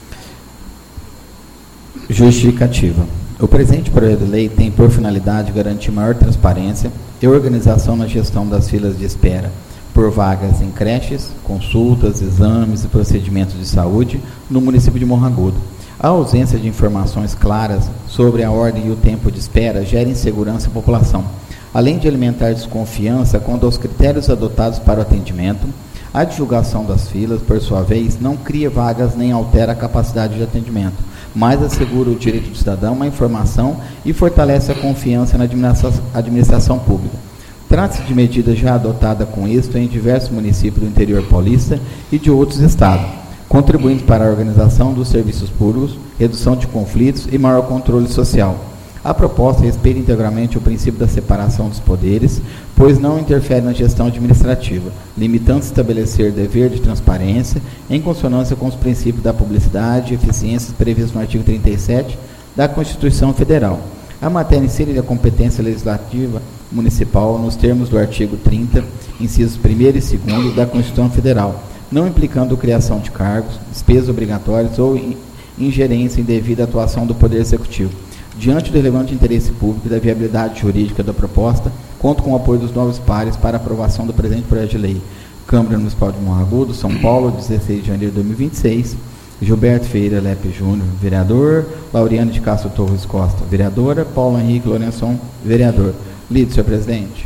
Justificativa. O presente projeto de lei tem por finalidade garantir maior transparência e organização na gestão das filas de espera por vagas em creches, consultas, exames e procedimentos de saúde no município de Morro Agudo. A ausência de informações claras sobre a ordem e o tempo de espera gera insegurança à população, além de alimentar desconfiança quanto aos critérios adotados para o atendimento. A divulgação das filas, por sua vez, não cria vagas nem altera a capacidade de atendimento, mas assegura o direito do cidadão à informação e fortalece a confiança na administração pública. Trata-se de medida já adotada com êxito em diversos municípios do interior paulista e de outros estados, contribuindo para a organização dos serviços públicos, redução de conflitos e maior controle social. A proposta respeita integralmente o princípio da separação dos poderes, pois não interfere na gestão administrativa, limitando-se a estabelecer dever de transparência em consonância com os princípios da publicidade e eficiência previstos no artigo trinta e sete da Constituição Federal. A matéria insere a competência legislativa municipal nos termos do artigo trinta, incisos primeiro e segundo da Constituição Federal, não implicando criação de cargos, despesas obrigatórias ou ingerência indevida à atuação do Poder Executivo. Diante do relevante interesse público e da viabilidade jurídica da proposta, conto com o apoio dos novos pares para a aprovação do presente projeto de lei. Câmara Municipal de Morro Agudo, São Paulo, dezesseis de janeiro de dois mil e vinte e seis. Gilberto Ferreira Lepe Júnior, vereador. Lauriane de Castro Torres Costa, vereadora. Paulo Henrique Lourençon, vereador. Lido, senhor presidente.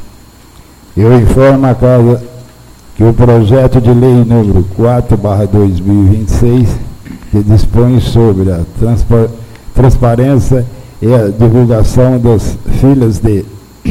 Eu informo a casa que o projeto de lei número quatro barra dois mil e vinte e seis, que dispõe sobre a transpa- transparência e a divulgação das filas de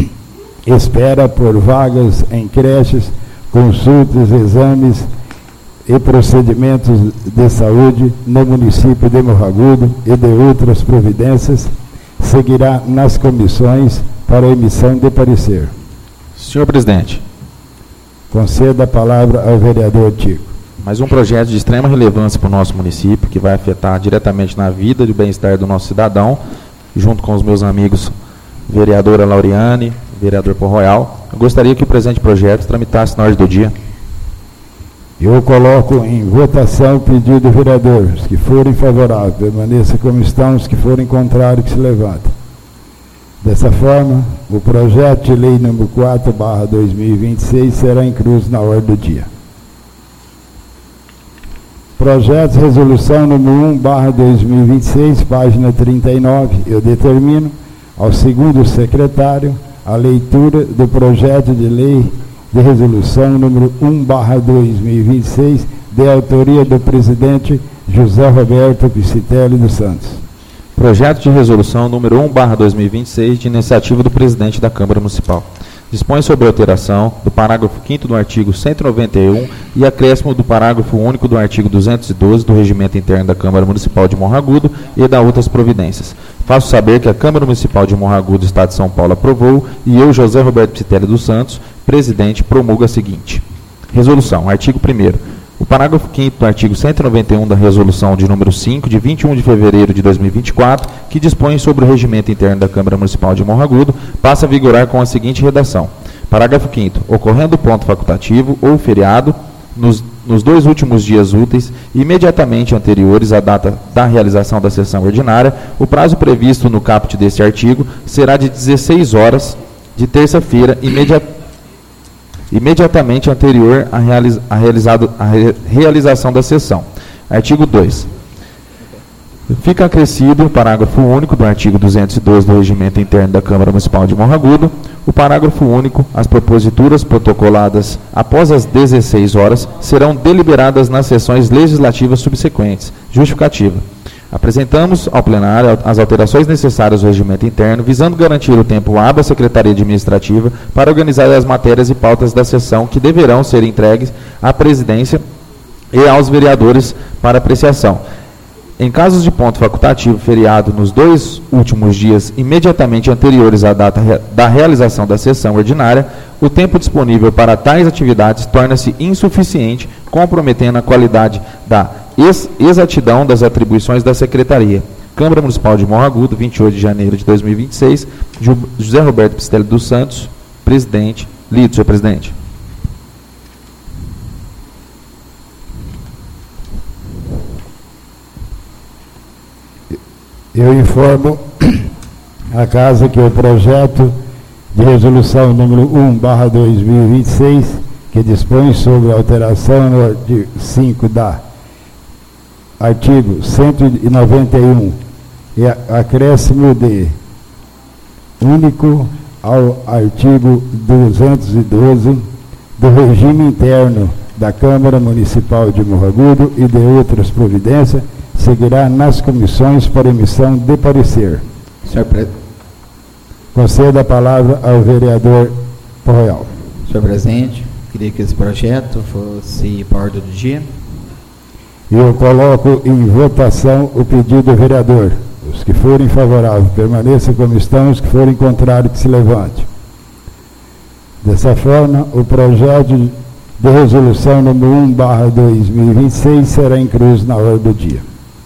espera por vagas em creches, consultas, exames e procedimentos de saúde no município de Morro Agudo e de outras providências, seguirá nas comissões para emissão de parecer. Senhor presidente. Conceda a palavra ao vereador Tico. Mais um projeto de extrema relevância para o nosso município, que vai afetar diretamente na vida e o bem-estar do nosso cidadão, junto com os meus amigos vereadora Lauriane, vereador Paul Royal. Eu gostaria que o presente projeto tramitasse na ordem do dia. Eu coloco em votação o pedido do vereador. Os que forem favoráveis, permaneçam como estão. Os que forem contrários, que se levantem. Dessa forma, o projeto de lei número quatro barra dois mil e vinte e seis será incluso na ordem do dia. Projeto de resolução número um barra dois mil e vinte e seis, página trinta e nove. Eu determino ao segundo secretário a leitura do projeto de lei de resolução número um barra dois mil e vinte e seis, de autoria do presidente José Roberto Piscitelli dos Santos. Projeto de resolução número um barra dois mil e vinte e seis, de iniciativa do presidente da Câmara Municipal. Dispõe sobre a alteração do parágrafo quinto do artigo cento e noventa e um e acréscimo do parágrafo único do artigo duzentos e doze do Regimento Interno da Câmara Municipal de Morro Agudo e da outras providências. Faço saber que a Câmara Municipal de Morro Agudo, Estado de São Paulo, aprovou e eu, José Roberto Piscitelli dos Santos, presidente, promulgo a seguinte. Resolução. Artigo primeiro. O parágrafo quinto do artigo cento e noventa e um da Resolução de número cinco, de vinte e um de fevereiro de dois mil e vinte e quatro, que dispõe sobre o regimento interno da Câmara Municipal de Morro Agudo, passa a vigorar com a seguinte redação. Parágrafo quinto. Ocorrendo ponto facultativo ou feriado, nos, nos dois últimos dias úteis, imediatamente anteriores à data da realização da sessão ordinária, o prazo previsto no caput deste artigo será de dezesseis horas de terça-feira, imediatamente imediatamente anterior à, realiza, à, realizado, à re, realização da sessão. Artigo dois. Fica acrescido o parágrafo único do artigo duzentos e doze do Regimento Interno da Câmara Municipal de Morro Agudo. O parágrafo único, as proposituras protocoladas após as dezesseis horas serão deliberadas nas sessões legislativas subsequentes. Justificativa. Apresentamos ao plenário as alterações necessárias ao regimento interno, visando garantir o tempo hábil à Secretaria Administrativa para organizar as matérias e pautas da sessão que deverão ser entregues à presidência e aos vereadores para apreciação. Em casos de ponto facultativo feriado nos dois últimos dias imediatamente anteriores à data da realização da sessão ordinária, o tempo disponível para tais atividades torna-se insuficiente, comprometendo a qualidade da ex exatidão das atribuições da Secretaria. Câmara Municipal de Morro Agudo, vinte e oito de janeiro de dois mil e vinte e seis, José Roberto Pistelli dos Santos, presidente. Lido, senhor presidente. Eu informo a casa que o projeto de resolução número um barra dois mil e vinte e seis, que dispõe sobre a alteração no artigo cinco da artigo cento e noventa e um e acréscimo de único ao artigo duzentos e doze do regime interno da Câmara Municipal de Morro Agudo e de outras providências, seguirá nas comissões para emissão de parecer. Senhor presidente. Concedo a palavra ao vereador Porroial. Senhor presidente, queria que esse projeto fosse para a ordem do dia. Eu coloco em votação o pedido do vereador. Os que forem favoráveis, permaneçam como estão, os que forem contrários, que se levante. Dessa forma, o projeto de resolução número um barra dois mil e vinte e seis será incluso na ordem do dia.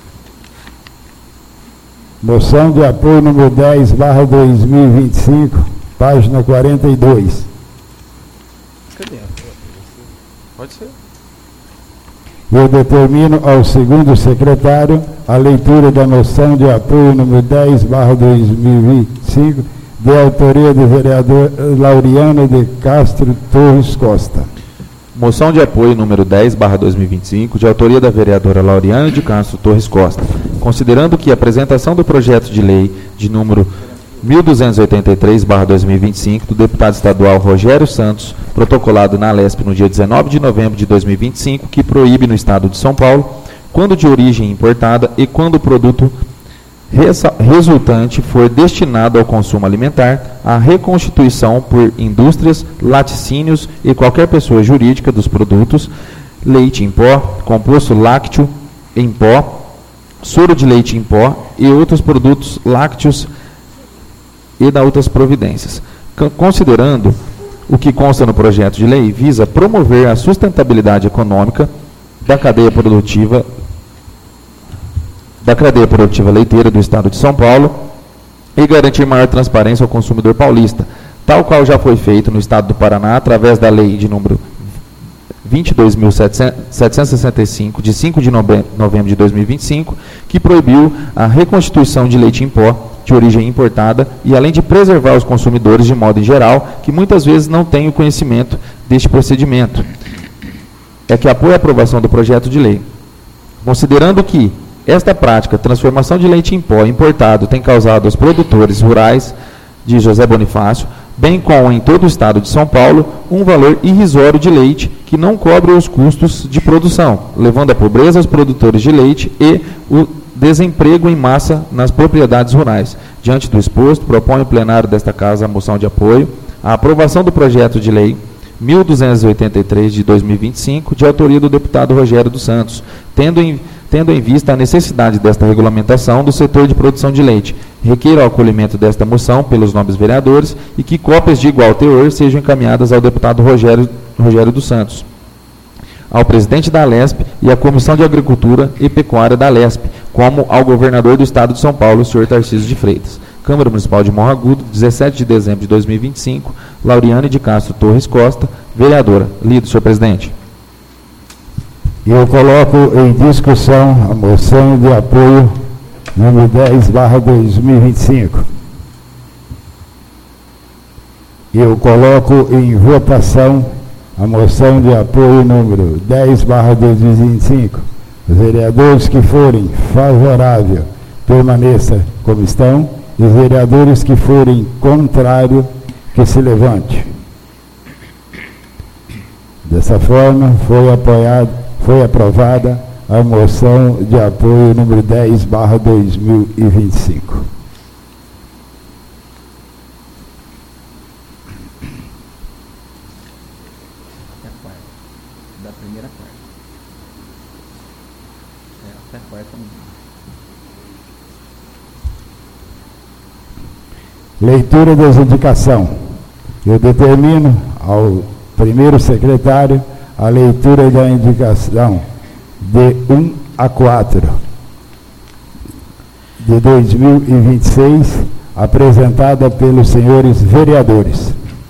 Moção de apoio número dez barra dois mil e vinte e cinco, página quarenta e dois. Cadê? Pode ser. Eu determino ao segundo secretário a leitura da moção de apoio número dez barra dois mil e vinte e cinco, de autoria do vereador Laureano de Castro Torres Costa. Moção de apoio número dez barra dois mil e vinte e cinco, de autoria da vereadora Laureano de Castro Torres Costa. Considerando que a apresentação do projeto de lei de número mil duzentos e oitenta e três barra dois mil e vinte e cinco, do deputado estadual Rogério Santos, protocolado na Alesp no dia dezenove de novembro de dois mil e vinte e cinco, que proíbe no estado de São Paulo, quando de origem importada e quando o produto resultante for destinado ao consumo alimentar, a reconstituição por indústrias, laticínios e qualquer pessoa jurídica dos produtos, leite em pó, composto lácteo em pó, soro de leite em pó e outros produtos lácteos e da outras providências. Considerando o que consta no projeto de lei, visa promover a sustentabilidade econômica da cadeia produtiva da cadeia produtiva leiteira do Estado de São Paulo e garantir maior transparência ao consumidor paulista, tal qual já foi feito no Estado do Paraná através da lei de número vinte e dois mil setecentos e sessenta e cinco, de cinco de novembro de dois mil e vinte e cinco, que proibiu a reconstituição de leite em pó de origem importada e além de preservar os consumidores de modo em geral, que muitas vezes não têm o conhecimento deste procedimento. É que apoia a aprovação do projeto de lei. Considerando que esta prática, transformação de leite em pó importado, tem causado aos produtores rurais de José Bonifácio, bem como em todo o estado de São Paulo, um valor irrisório de leite que não cobre os custos de produção, levando à pobreza os produtores de leite e o desemprego em massa nas propriedades rurais. Diante do exposto, propõe o plenário desta Casa a moção de apoio à aprovação do projeto de lei mil duzentos e oitenta e três de dois mil e vinte e cinco, de autoria do deputado Rogério dos Santos, tendo em tendo em vista a necessidade desta regulamentação do setor de produção de leite. Requeiro o acolhimento desta moção pelos nobres vereadores e que cópias de igual teor sejam encaminhadas ao deputado Rogério, Rogério dos Santos. ao presidente da Alesp e à Comissão de Agricultura e Pecuária da Alesp, como ao governador do Estado de São Paulo, senhor Tarcísio de Freitas. Câmara Municipal de Morro Agudo, dezessete de dezembro de dois mil e vinte e cinco, Lauriane de Castro Torres Costa, vereadora. Lido, senhor presidente. Eu coloco em discussão a moção de apoio número dez barra dois mil e vinte e cinco. Eu coloco em votação a moção de apoio número dez barra dois mil e vinte e cinco. Os vereadores que forem favoráveis, permaneça como estão. E os vereadores que forem contrários, que se levante. Dessa forma, foi, apoiado, foi aprovada a moção de apoio número dez barra dois mil e vinte e cinco. Até a quarta. Da primeira quarta. É, até a quarta não. Leitura das indicações. Eu determino ao primeiro secretário a leitura da indicação de um a quatro de dois mil e vinte e seis, apresentada pelos senhores vereadores.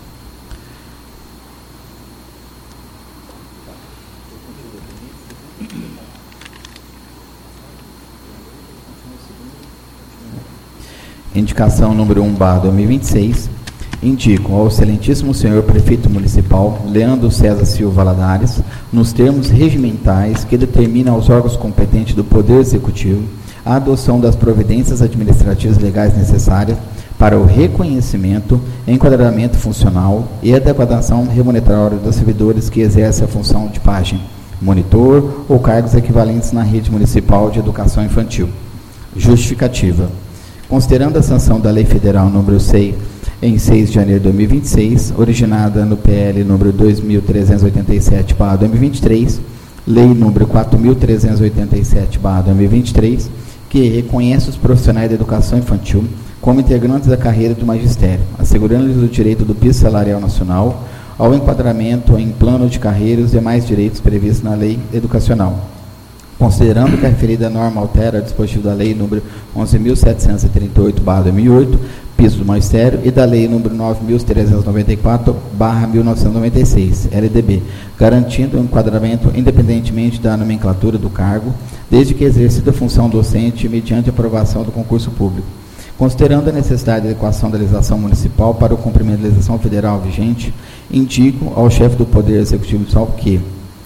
Indicação número um barra dois mil e vinte e seis, indico ao excelentíssimo senhor prefeito municipal, Leandro César Silva Valadares, nos termos regimentais que determinam aos órgãos competentes do Poder Executivo a adoção das providências administrativas legais necessárias para o reconhecimento, enquadramento funcional e adequação remuneratória dos servidores que exercem a função de página, monitor ou cargos equivalentes na rede municipal de educação infantil. Justificativa. Considerando a sanção da Lei Federal número seis, em seis de janeiro de dois mil e vinte e seis, originada no P L número dois mil trezentos e oitenta e sete barra dois mil e vinte e três, Lei número quatro mil trezentos e oitenta e sete barra dois mil e vinte e três, que reconhece os profissionais da educação infantil como integrantes da carreira do magistério, assegurando-lhes o direito do piso salarial nacional, ao enquadramento em plano de carreira e os demais direitos previstos na Lei Educacional. Considerando que a referida norma altera o dispositivo da Lei número onze mil setecentos e trinta e oito barra dois mil e oito, piso do magistério, e da Lei número nove mil trezentos e noventa e quatro barra mil novecentos e noventa e seis, L D B, garantindo o enquadramento independentemente da nomenclatura do cargo, desde que exercida a função docente mediante aprovação do concurso público. Considerando a necessidade de adequação da legislação municipal para o cumprimento da legislação federal vigente, indico ao chefe do Poder Executivo Municipal que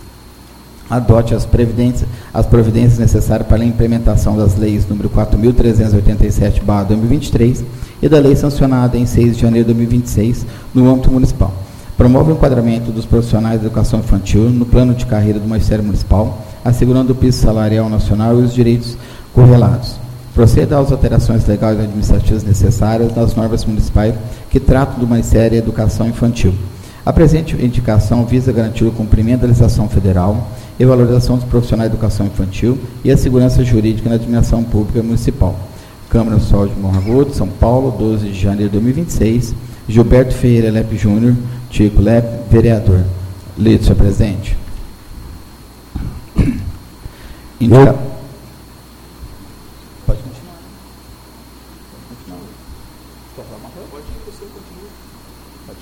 adote as, as providências necessárias para a implementação das leis número quatro mil trezentos e oitenta e sete barra dois mil e vinte e três e da lei sancionada em seis de janeiro de dois mil e vinte e seis no âmbito municipal. Promove o enquadramento dos profissionais de educação infantil no plano de carreira do Magistério Municipal, assegurando o piso salarial nacional e os direitos correlatos. Proceda às alterações legais e administrativas necessárias nas normas municipais que tratam do Magistério e Educação Infantil. A presente indicação visa garantir o cumprimento da legislação federal e valorização dos profissionais de educação infantil e a segurança jurídica na administração pública municipal. Câmara Municipal de Morro Agudo, São Paulo, doze de janeiro de dois mil e vinte e seis. Gilberto Ferreira Lepe Júnior, Tico Lepe, vereador. Lido, senhor presidente. Indica... Eu... Pode continuar. Pode continuar. Quer falar uma coisa? Pode ir, você continua. Pode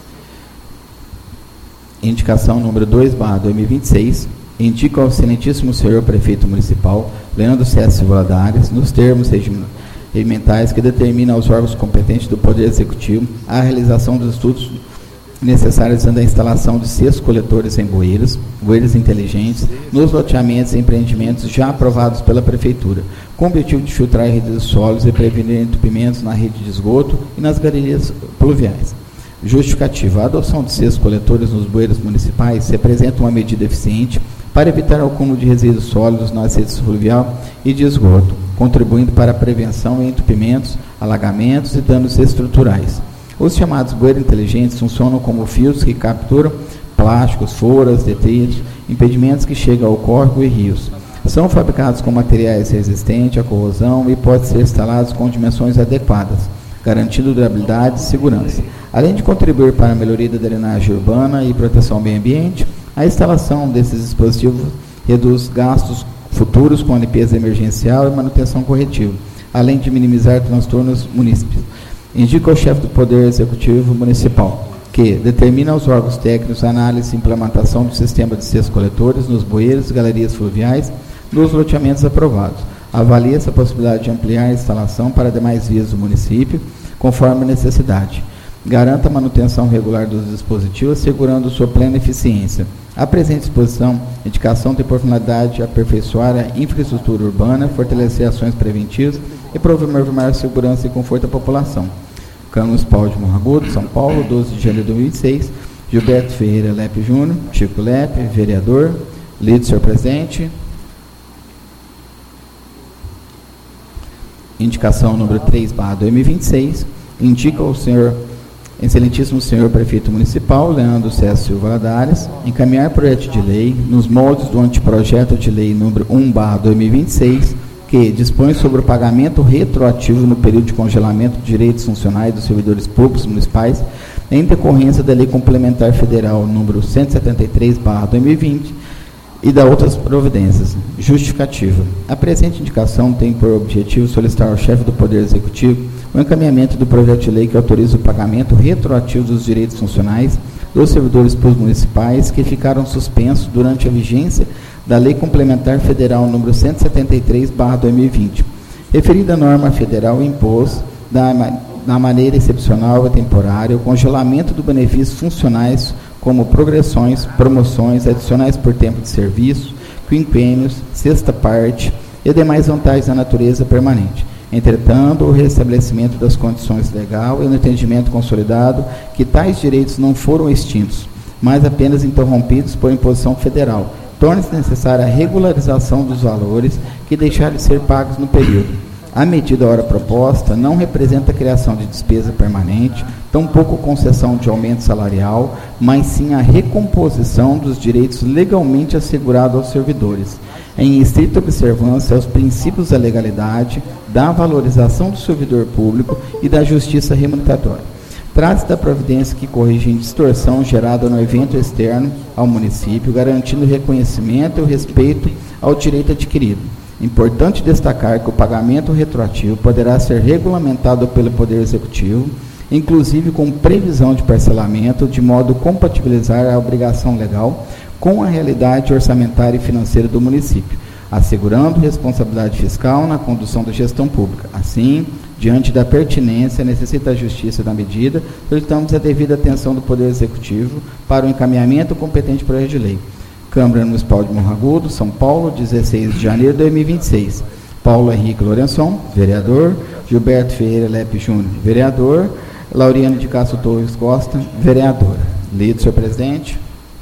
ir. Indicação número dois barra dois mil e vinte e seis, indica ao excelentíssimo senhor prefeito municipal, Leandro César Valadares, nos termos regimentais que determinam aos órgãos competentes do Poder Executivo a realização dos estudos necessários à instalação de cestos coletores em bueiros, bueiros inteligentes, nos loteamentos e empreendimentos já aprovados pela Prefeitura, com o objetivo de filtrar a rede de solos e prevenir entupimentos na rede de esgoto e nas galerias pluviais. Justificativa. A adoção de cestos coletores nos bueiros municipais representa uma medida eficiente para evitar o acúmulo de resíduos sólidos nas redes fluvial e de esgoto, contribuindo para a prevenção de entupimentos, alagamentos e danos estruturais. Os chamados bueiros inteligentes funcionam como filtros que capturam plásticos, folhas, detritos, impedimentos que chegam ao córrego e rios. São fabricados com materiais resistentes à corrosão e podem ser instalados com dimensões adequadas, garantindo durabilidade e segurança. Além de contribuir para a melhoria da drenagem urbana e proteção ao meio ambiente, A instalação desses dispositivos reduz gastos futuros com a limpeza emergencial e manutenção corretiva, além de minimizar transtornos munícipes. Indica o chefe do Poder Executivo Municipal, que determina aos órgãos técnicos a análise e implementação do sistema de cestos coletores nos bueiros e galerias fluviais nos loteamentos aprovados. Avalia essa possibilidade de ampliar a instalação para demais vias do município, conforme a necessidade. Garanta a manutenção regular dos dispositivos, assegurando sua plena eficiência. A presente disposição, indicação tem por finalidade aperfeiçoar a infraestrutura urbana, fortalecer ações preventivas e promover maior segurança e conforto à população. Câmara Municipal de Morragudo, São Paulo, doze de janeiro de dois mil e vinte e seis. Gilberto Ferreira Lepe Júnior, Chico Lepe, vereador. Lido, senhor presidente. Indicação número três, barra dois mil e vinte e seis. Indica o senhor, excelentíssimo senhor prefeito municipal, Leandro César Silva Ladares, encaminhar projeto de lei nos moldes do anteprojeto de lei número um, barra dois mil e vinte e seis, que dispõe sobre o pagamento retroativo no período de congelamento de direitos funcionais dos servidores públicos municipais, em decorrência da Lei Complementar Federal número cento e setenta e três, barra dois mil e vinte, e da outras providências. Justificativa. A presente indicação tem por objetivo solicitar ao chefe do Poder Executivo o encaminhamento do projeto de lei que autoriza o pagamento retroativo dos direitos funcionais dos servidores públicos municipais que ficaram suspensos durante a vigência da Lei Complementar Federal número cento e setenta e três, barra dois mil e vinte. Referida norma federal impôs, da, da maneira excepcional e temporária, o congelamento do benefícios funcionais como progressões, promoções, adicionais por tempo de serviço, quinquênios, sexta parte e demais vantagens da natureza permanente. Entretanto, o restabelecimento das condições legal e no entendimento consolidado que tais direitos não foram extintos, mas apenas interrompidos por imposição federal, torna-se necessária a regularização dos valores que deixaram de ser pagos no período. A medida ora proposta não representa a criação de despesa permanente, tampouco concessão de aumento salarial, mas sim a recomposição dos direitos legalmente assegurados aos servidores, em estrita observância aos princípios da legalidade, da valorização do servidor público e da justiça remuneratória. Trata-se da providência que corrige a distorção gerada no evento externo ao município, garantindo o reconhecimento e o respeito ao direito adquirido. Importante destacar que o pagamento retroativo poderá ser regulamentado pelo Poder Executivo, inclusive com previsão de parcelamento, de modo a compatibilizar a obrigação legal com a realidade orçamentária e financeira do município, assegurando responsabilidade fiscal na condução da gestão pública. Assim, diante da pertinência, necessita a justiça da medida, solicitamos a devida atenção do Poder Executivo para o encaminhamento competente projeto de lei. Câmara Municipal de Morragudo, São Paulo, dezesseis de janeiro de dois mil e vinte e seis. Paulo Henrique Lourençon, vereador. Gilberto Ferreira Lepe Júnior, vereador. Lauriano de Castro Torres Costa, vereadora. Lido, senhor presidente.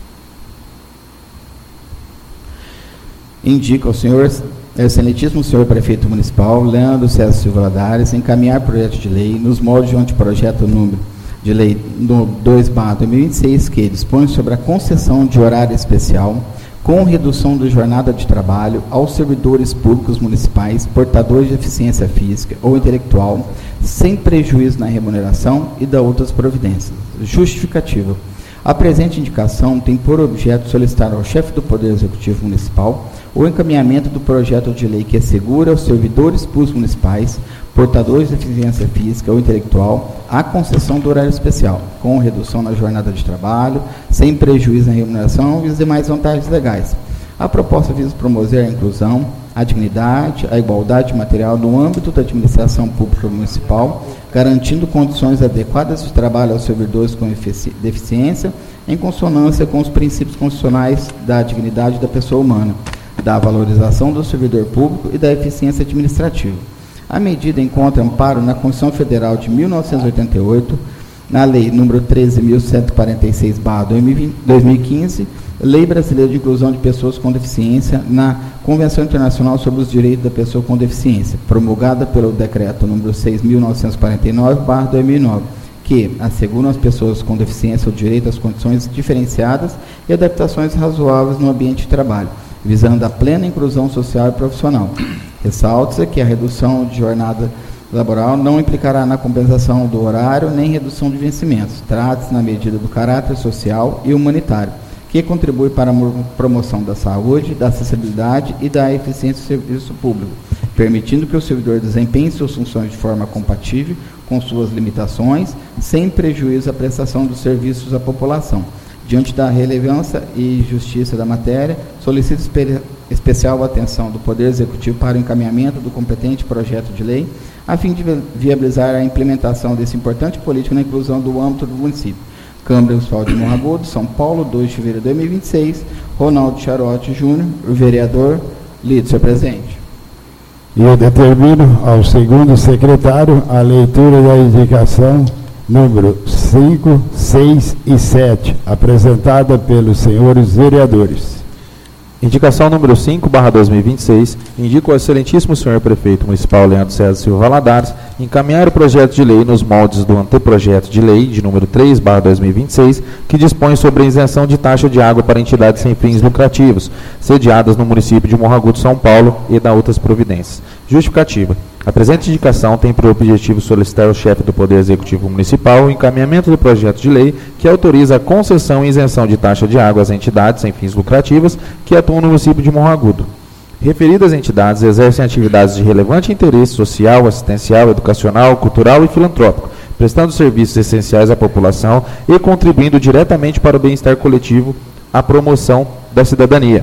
Indica ao senhor, excelentíssimo senhor prefeito municipal, Leandro César Silva Ladares, encaminhar projeto de lei nos moldes de anteprojeto número de lei no dois barra dois mil e vinte e seis, que dispõe sobre a concessão de horário especial com redução da jornada de trabalho aos servidores públicos municipais portadores de deficiência física ou intelectual, sem prejuízo na remuneração e da outras providências. Justificativa. A presente indicação tem por objeto solicitar ao chefe do Poder Executivo Municipal o encaminhamento do projeto de lei que assegura aos servidores públicos municipais, portadores de deficiência física ou intelectual, a concessão do horário especial, com redução na jornada de trabalho, sem prejuízo na remuneração e as demais vantagens legais. A proposta visa promover a inclusão, a dignidade, a igualdade material no âmbito da administração pública municipal, garantindo condições adequadas de trabalho aos servidores com deficiência, em consonância com os princípios constitucionais da dignidade da pessoa humana, da valorização do servidor público e da eficiência administrativa. A medida encontra amparo na Constituição Federal de mil novecentos e oitenta e oito, na Lei número treze mil cento e quarenta e seis barra dois mil e quinze, Lei Brasileira de Inclusão de Pessoas com Deficiência, na Convenção Internacional sobre os Direitos da Pessoa com Deficiência, promulgada pelo Decreto número seis mil novecentos e quarenta e nove barra dois mil e nove, que asseguram às pessoas com deficiência o direito às condições diferenciadas e adaptações razoáveis no ambiente de trabalho, visando a plena inclusão social e profissional. Ressalta-se que a redução de jornada laboral não implicará na compensação do horário nem redução de vencimentos. Trata-se na medida do caráter social e humanitário, que contribui para a promoção da saúde, da acessibilidade e da eficiência do serviço público, permitindo que o servidor desempenhe suas funções de forma compatível com suas limitações, sem prejuízo à prestação dos serviços à população. Diante da relevância e justiça da matéria, solicito espe- especial atenção do Poder Executivo para o encaminhamento do competente projeto de lei, a fim de viabilizar a implementação desse importante político na inclusão do âmbito do município. Câmara Municipal de Morro Agudo, São Paulo, dois de fevereiro de dois mil e vinte e seis, Ronaldo Charotti Júnior, o vereador, lido, senhor presidente. E eu determino ao segundo secretário a leitura da indicação número cinco, seis e sete, apresentada pelos senhores vereadores. Indicação número cinco, barra dois mil e vinte e seis, indica o excelentíssimo senhor prefeito municipal Leandro César Silva Valadares encaminhar o projeto de lei nos moldes do anteprojeto de lei de número três, barra dois mil e vinte e seis, que dispõe sobre a isenção de taxa de água para entidades sem fins lucrativos, sediadas no município de Morro Agudo, São Paulo, e da outras providências. Justificativa. A presente indicação tem por objetivo solicitar ao chefe do Poder Executivo Municipal o encaminhamento do projeto de lei que autoriza a concessão e isenção de taxa de água às entidades sem fins lucrativas que atuam no município de Morro Agudo. Referidas entidades exercem atividades de relevante interesse social, assistencial, educacional, cultural e filantrópico, prestando serviços essenciais à população e contribuindo diretamente para o bem-estar coletivo, a promoção da cidadania.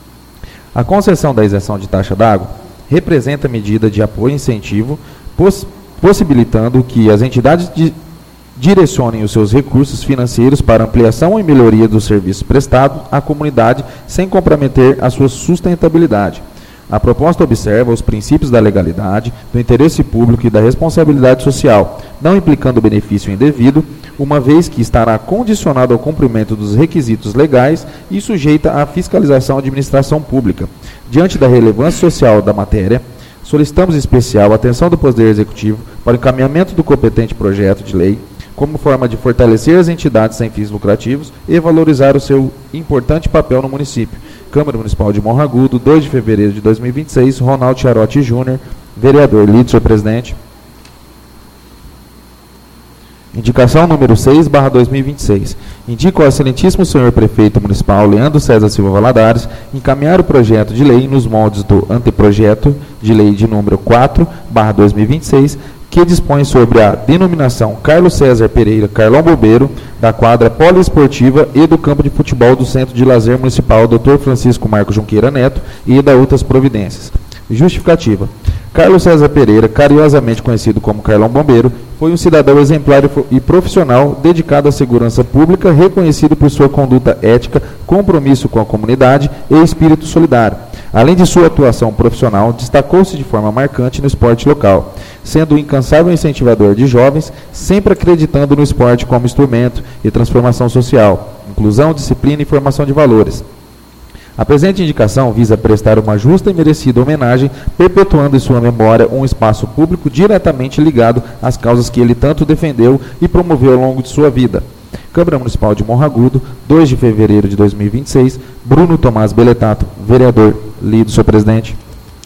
A concessão da isenção de taxa d'água representa medida de apoio e incentivo, poss possibilitando que as entidades di direcionem os seus recursos financeiros para ampliação e melhoria dos serviços prestados à comunidade, sem comprometer a sua sustentabilidade. A proposta observa os princípios da legalidade, do interesse público e da responsabilidade social, não implicando benefício indevido, uma vez que estará condicionado ao cumprimento dos requisitos legais e sujeita à fiscalização da administração pública. Diante da relevância social da matéria, solicitamos especial atenção do Poder Executivo para o encaminhamento do competente projeto de lei, como forma de fortalecer as entidades sem fins lucrativos e valorizar o seu importante papel no município. Câmara Municipal de Morro Agudo, dois de fevereiro de dois mil e vinte e seis, Ronaldo Charotti Júnior, vereador. Lido, senhor presidente. Indicação número seis, barra dois mil e vinte e seis. Indica ao excelentíssimo senhor prefeito municipal Leandro César Silva Valadares encaminhar o projeto de lei nos moldes do anteprojeto de lei de número quatro, barra dois mil e vinte e seis, que dispõe sobre a denominação Carlos César Pereira Carlão Bobeiro, da quadra poliesportiva e do campo de futebol do Centro de Lazer Municipal doutor Francisco Marcos Junqueira Neto e da outras providências. Justificativa. Carlos César Pereira, carinhosamente conhecido como Carlão Bombeiro, foi um cidadão exemplar e profissional dedicado à segurança pública, reconhecido por sua conduta ética, compromisso com a comunidade e espírito solidário. Além de sua atuação profissional, destacou-se de forma marcante no esporte local, sendo um incansável incentivador de jovens, sempre acreditando no esporte como instrumento de transformação social, inclusão, disciplina e formação de valores. A presente indicação visa prestar uma justa e merecida homenagem, perpetuando em sua memória um espaço público diretamente ligado às causas que ele tanto defendeu e promoveu ao longo de sua vida. Câmara Municipal de Morro Agudo, dois de fevereiro de dois mil e vinte e seis, Bruno Tomás Beletato, vereador. Lido, senhor presidente.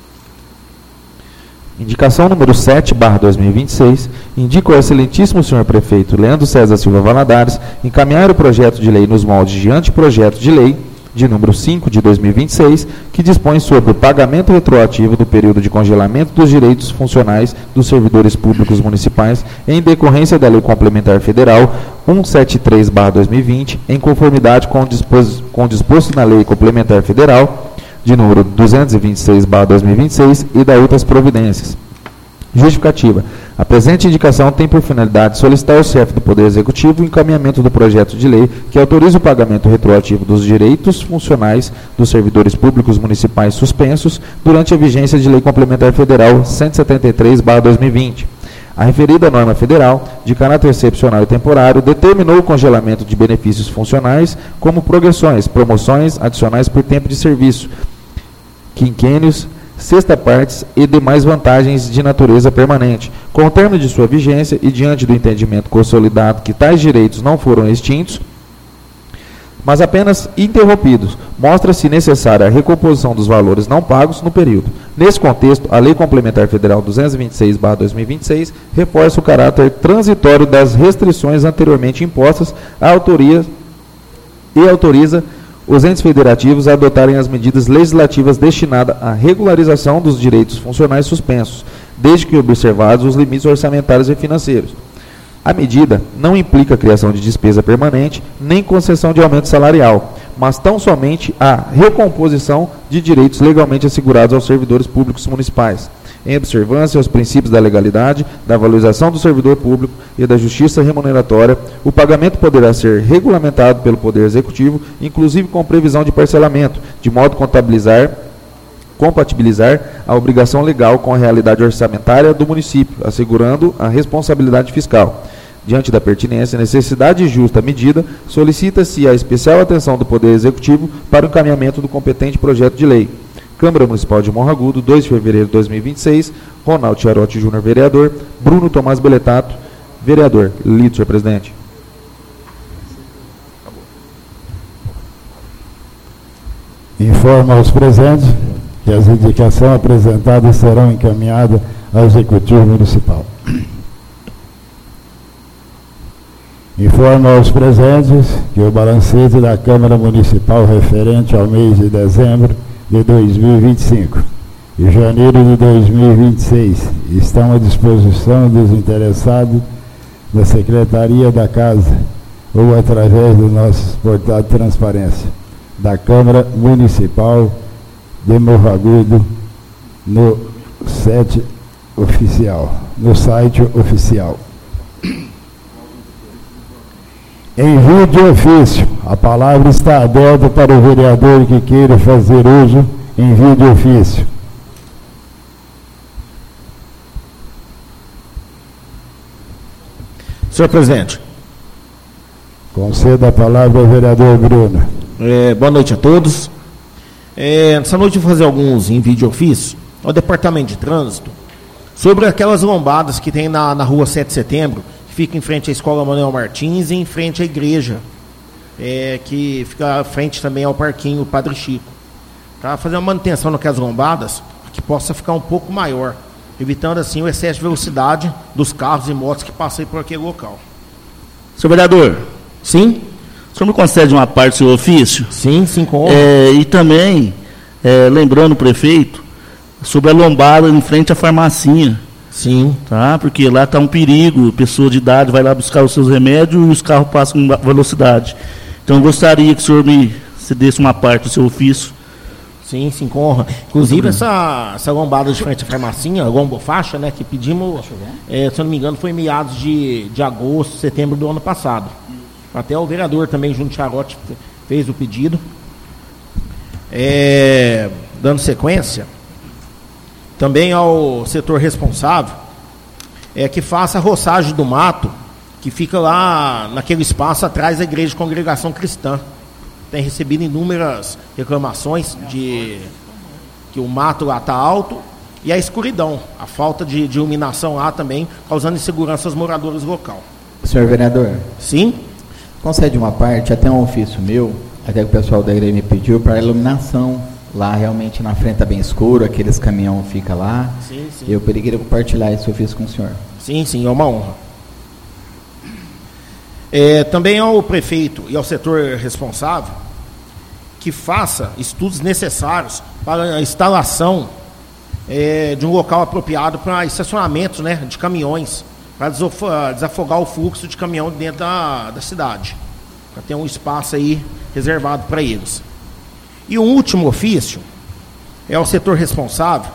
Indicação número sete, barra dois mil e vinte e seis, indica ao excelentíssimo senhor prefeito Leandro César Silva Valadares encaminhar o projeto de lei nos moldes de anteprojeto de lei de número cinco de dois mil e vinte e seis, que dispõe sobre o pagamento retroativo do período de congelamento dos direitos funcionais dos servidores públicos municipais em decorrência da Lei Complementar Federal cento e setenta e três barra dois mil e vinte, em conformidade com o, dispos, com o disposto na Lei Complementar Federal de número duzentos e vinte e seis barra dois mil e vinte e seis e da outras providências. Justificativa. A presente indicação tem por finalidade solicitar ao chefe do Poder Executivo o encaminhamento do projeto de lei que autoriza o pagamento retroativo dos direitos funcionais dos servidores públicos municipais suspensos durante a vigência de Lei Complementar Federal cento e setenta e três barra dois mil e vinte. A referida norma federal, de caráter excepcional e temporário, determinou o congelamento de benefícios funcionais como progressões, promoções adicionais por tempo de serviço, quinquênios, sexta partes e demais vantagens de natureza permanente. Com o término de sua vigência e diante do entendimento consolidado que tais direitos não foram extintos, mas apenas interrompidos, mostra-se necessária a recomposição dos valores não pagos no período. Nesse contexto, a Lei Complementar Federal duzentos e vinte e seis barra dois mil e vinte e seis reforça o caráter transitório das restrições anteriormente impostas à autoria e autoriza os entes federativos a adotarem as medidas legislativas destinadas à regularização dos direitos funcionais suspensos, desde que observados os limites orçamentários e financeiros. A medida não implica a criação de despesa permanente, nem concessão de aumento salarial, mas tão somente a recomposição de direitos legalmente assegurados aos servidores públicos municipais, em observância aos princípios da legalidade, da valorização do servidor público e da justiça remuneratória. O pagamento poderá ser regulamentado pelo Poder Executivo, inclusive com previsão de parcelamento, de modo a contabilizar compatibilizar a obrigação legal com a realidade orçamentária do município, assegurando a responsabilidade fiscal. Diante da pertinência e necessidade de justa medida, solicita-se a especial atenção do Poder Executivo para o encaminhamento do competente projeto de lei. Câmara Municipal de Morro Agudo, dois de fevereiro de dois mil e vinte e seis, Ronaldo Chiarotti Júnior, vereador, Bruno Tomás Beletato, vereador. Lido, senhor presidente. Informa aos presentes que as indicações apresentadas serão encaminhadas ao Executivo Municipal. Informa aos presentes que o balancete da Câmara Municipal referente ao mês de dezembro de dois mil e vinte e cinco e janeiro de dois mil e vinte e seis estão à disposição dos interessados da Secretaria da Casa ou através do nosso portal de transparência da Câmara Municipal de Morro Agudo no site oficial, no site oficial. Envio de ofício. A palavra está aberta para o vereador que queira fazer uso. Envio de ofício. Senhor presidente. Conceda a palavra ao vereador Bruno. É, boa noite a todos. É, nessa noite eu vou fazer alguns envios de ofício ao Departamento de Trânsito sobre aquelas lombadas que tem na, na rua sete de setembro, que fica em frente à Escola Manuel Martins e em frente à igreja, é, que fica à frente também ao Parquinho Padre Chico. Para fazer uma manutenção naquelas lombadas, que possa ficar um pouco maior, evitando assim o excesso de velocidade dos carros e motos que passam por aquele local. Senhor vereador, Sim? o senhor me concede uma parte do seu ofício? Sim, sim, com honra. É, e também, é, lembrando o prefeito, sobre a lombada em frente à farmacinha. Sim. Tá? Porque lá está um perigo, pessoa de idade vai lá buscar os seus remédios e os carros passam com velocidade. Então, eu gostaria que o senhor me cedesse uma parte do seu ofício. Sim, sim, com honra. Inclusive, essa, essa lombada de frente à farmacinha, a lombofaixa, né, que pedimos, é, se eu não me engano, foi em meados de, de agosto, setembro do ano passado. Até o vereador também, Júnior Chiarotti, fez o pedido. É, dando sequência, também ao setor responsável, é, que faça a roçagem do mato, que fica lá naquele espaço atrás da Igreja de Congregação Cristã. Tem recebido inúmeras reclamações de que o mato lá está alto e a escuridão, a falta de, de iluminação lá também, causando insegurança aos moradores do local. Senhor vereador, Sim? concede uma parte, até um ofício meu, até que o pessoal da igreja me pediu, para a iluminação. Lá realmente na frente está bem escuro, aqueles caminhão ficam lá. Sim, sim. Eu queria compartilhar esse ofício com o senhor. Sim, sim, é uma honra. É, também ao prefeito e ao setor responsável que faça estudos necessários para a instalação é, de um local apropriado para estacionamentos, né, de caminhões, para desafogar o fluxo de caminhão dentro da, da cidade, para ter um espaço aí reservado para eles. E o último ofício é ao setor responsável,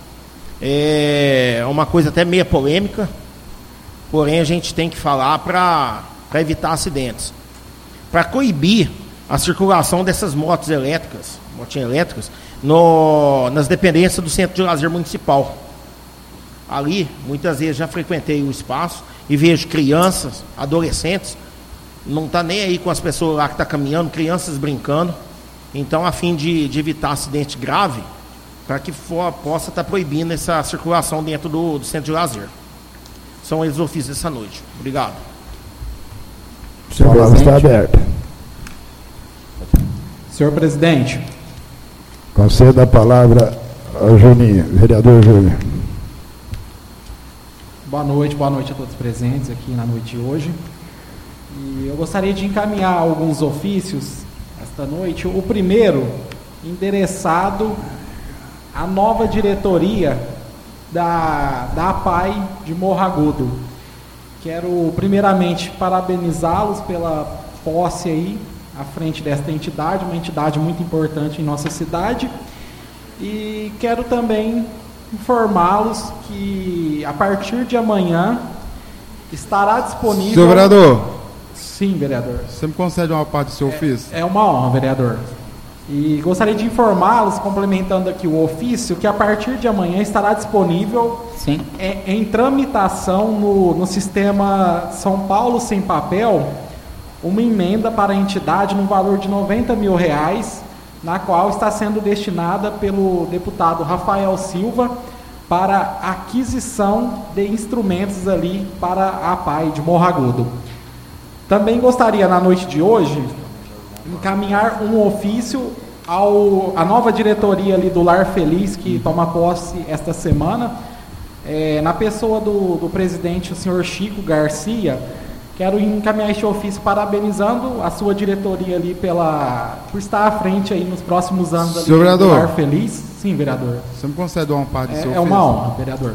é uma coisa até meio polêmica, porém a gente tem que falar para para evitar acidentes, para coibir a circulação dessas motos elétricas, motinhas elétricas, no, nas dependências do Centro de Lazer Municipal. Ali, muitas vezes já frequentei o espaço e vejo crianças, adolescentes, não está nem aí com as pessoas lá que estão caminhando, crianças brincando. Então, a fim de, de evitar acidente grave, para que for, possa estar tá proibindo essa circulação dentro do, do Centro de Lazer. São eles os ofícios dessa noite. Obrigado. A palavra está aberta. Senhor presidente. Conceda a palavra ao Juninho, vereador Júnior. Boa noite, boa noite a todos presentes aqui na noite de hoje. E eu gostaria de encaminhar alguns ofícios, esta noite. O primeiro, endereçado à nova diretoria da, da APAI de Morro Agudo. Quero primeiramente parabenizá-los pela posse aí à frente desta entidade, uma entidade muito importante em nossa cidade, e quero também informá-los que a partir de amanhã estará disponível... Senhor vereador. Sim, vereador. Você me concede uma parte do seu é, ofício? É uma honra, vereador. E gostaria de informá-los, complementando aqui o ofício, que a partir de amanhã estará disponível Sim. Em, em tramitação no, no sistema São Paulo Sem Papel, uma emenda para a entidade no valor de noventa mil reais, na qual está sendo destinada pelo deputado Rafael Silva para aquisição de instrumentos ali para a APAI de Morro Agudo. Também gostaria, na noite de hoje, encaminhar um ofício ao, à nova diretoria ali do Lar Feliz, que toma posse esta semana, é, na pessoa do, do presidente, o senhor Chico Garcia. Quero encaminhar este ofício parabenizando a sua diretoria ali pela, por estar à frente aí nos próximos anos ali do Lar Feliz. Sim, vereador. Você me concede uma parte do é, seu É ofício? uma honra, vereador.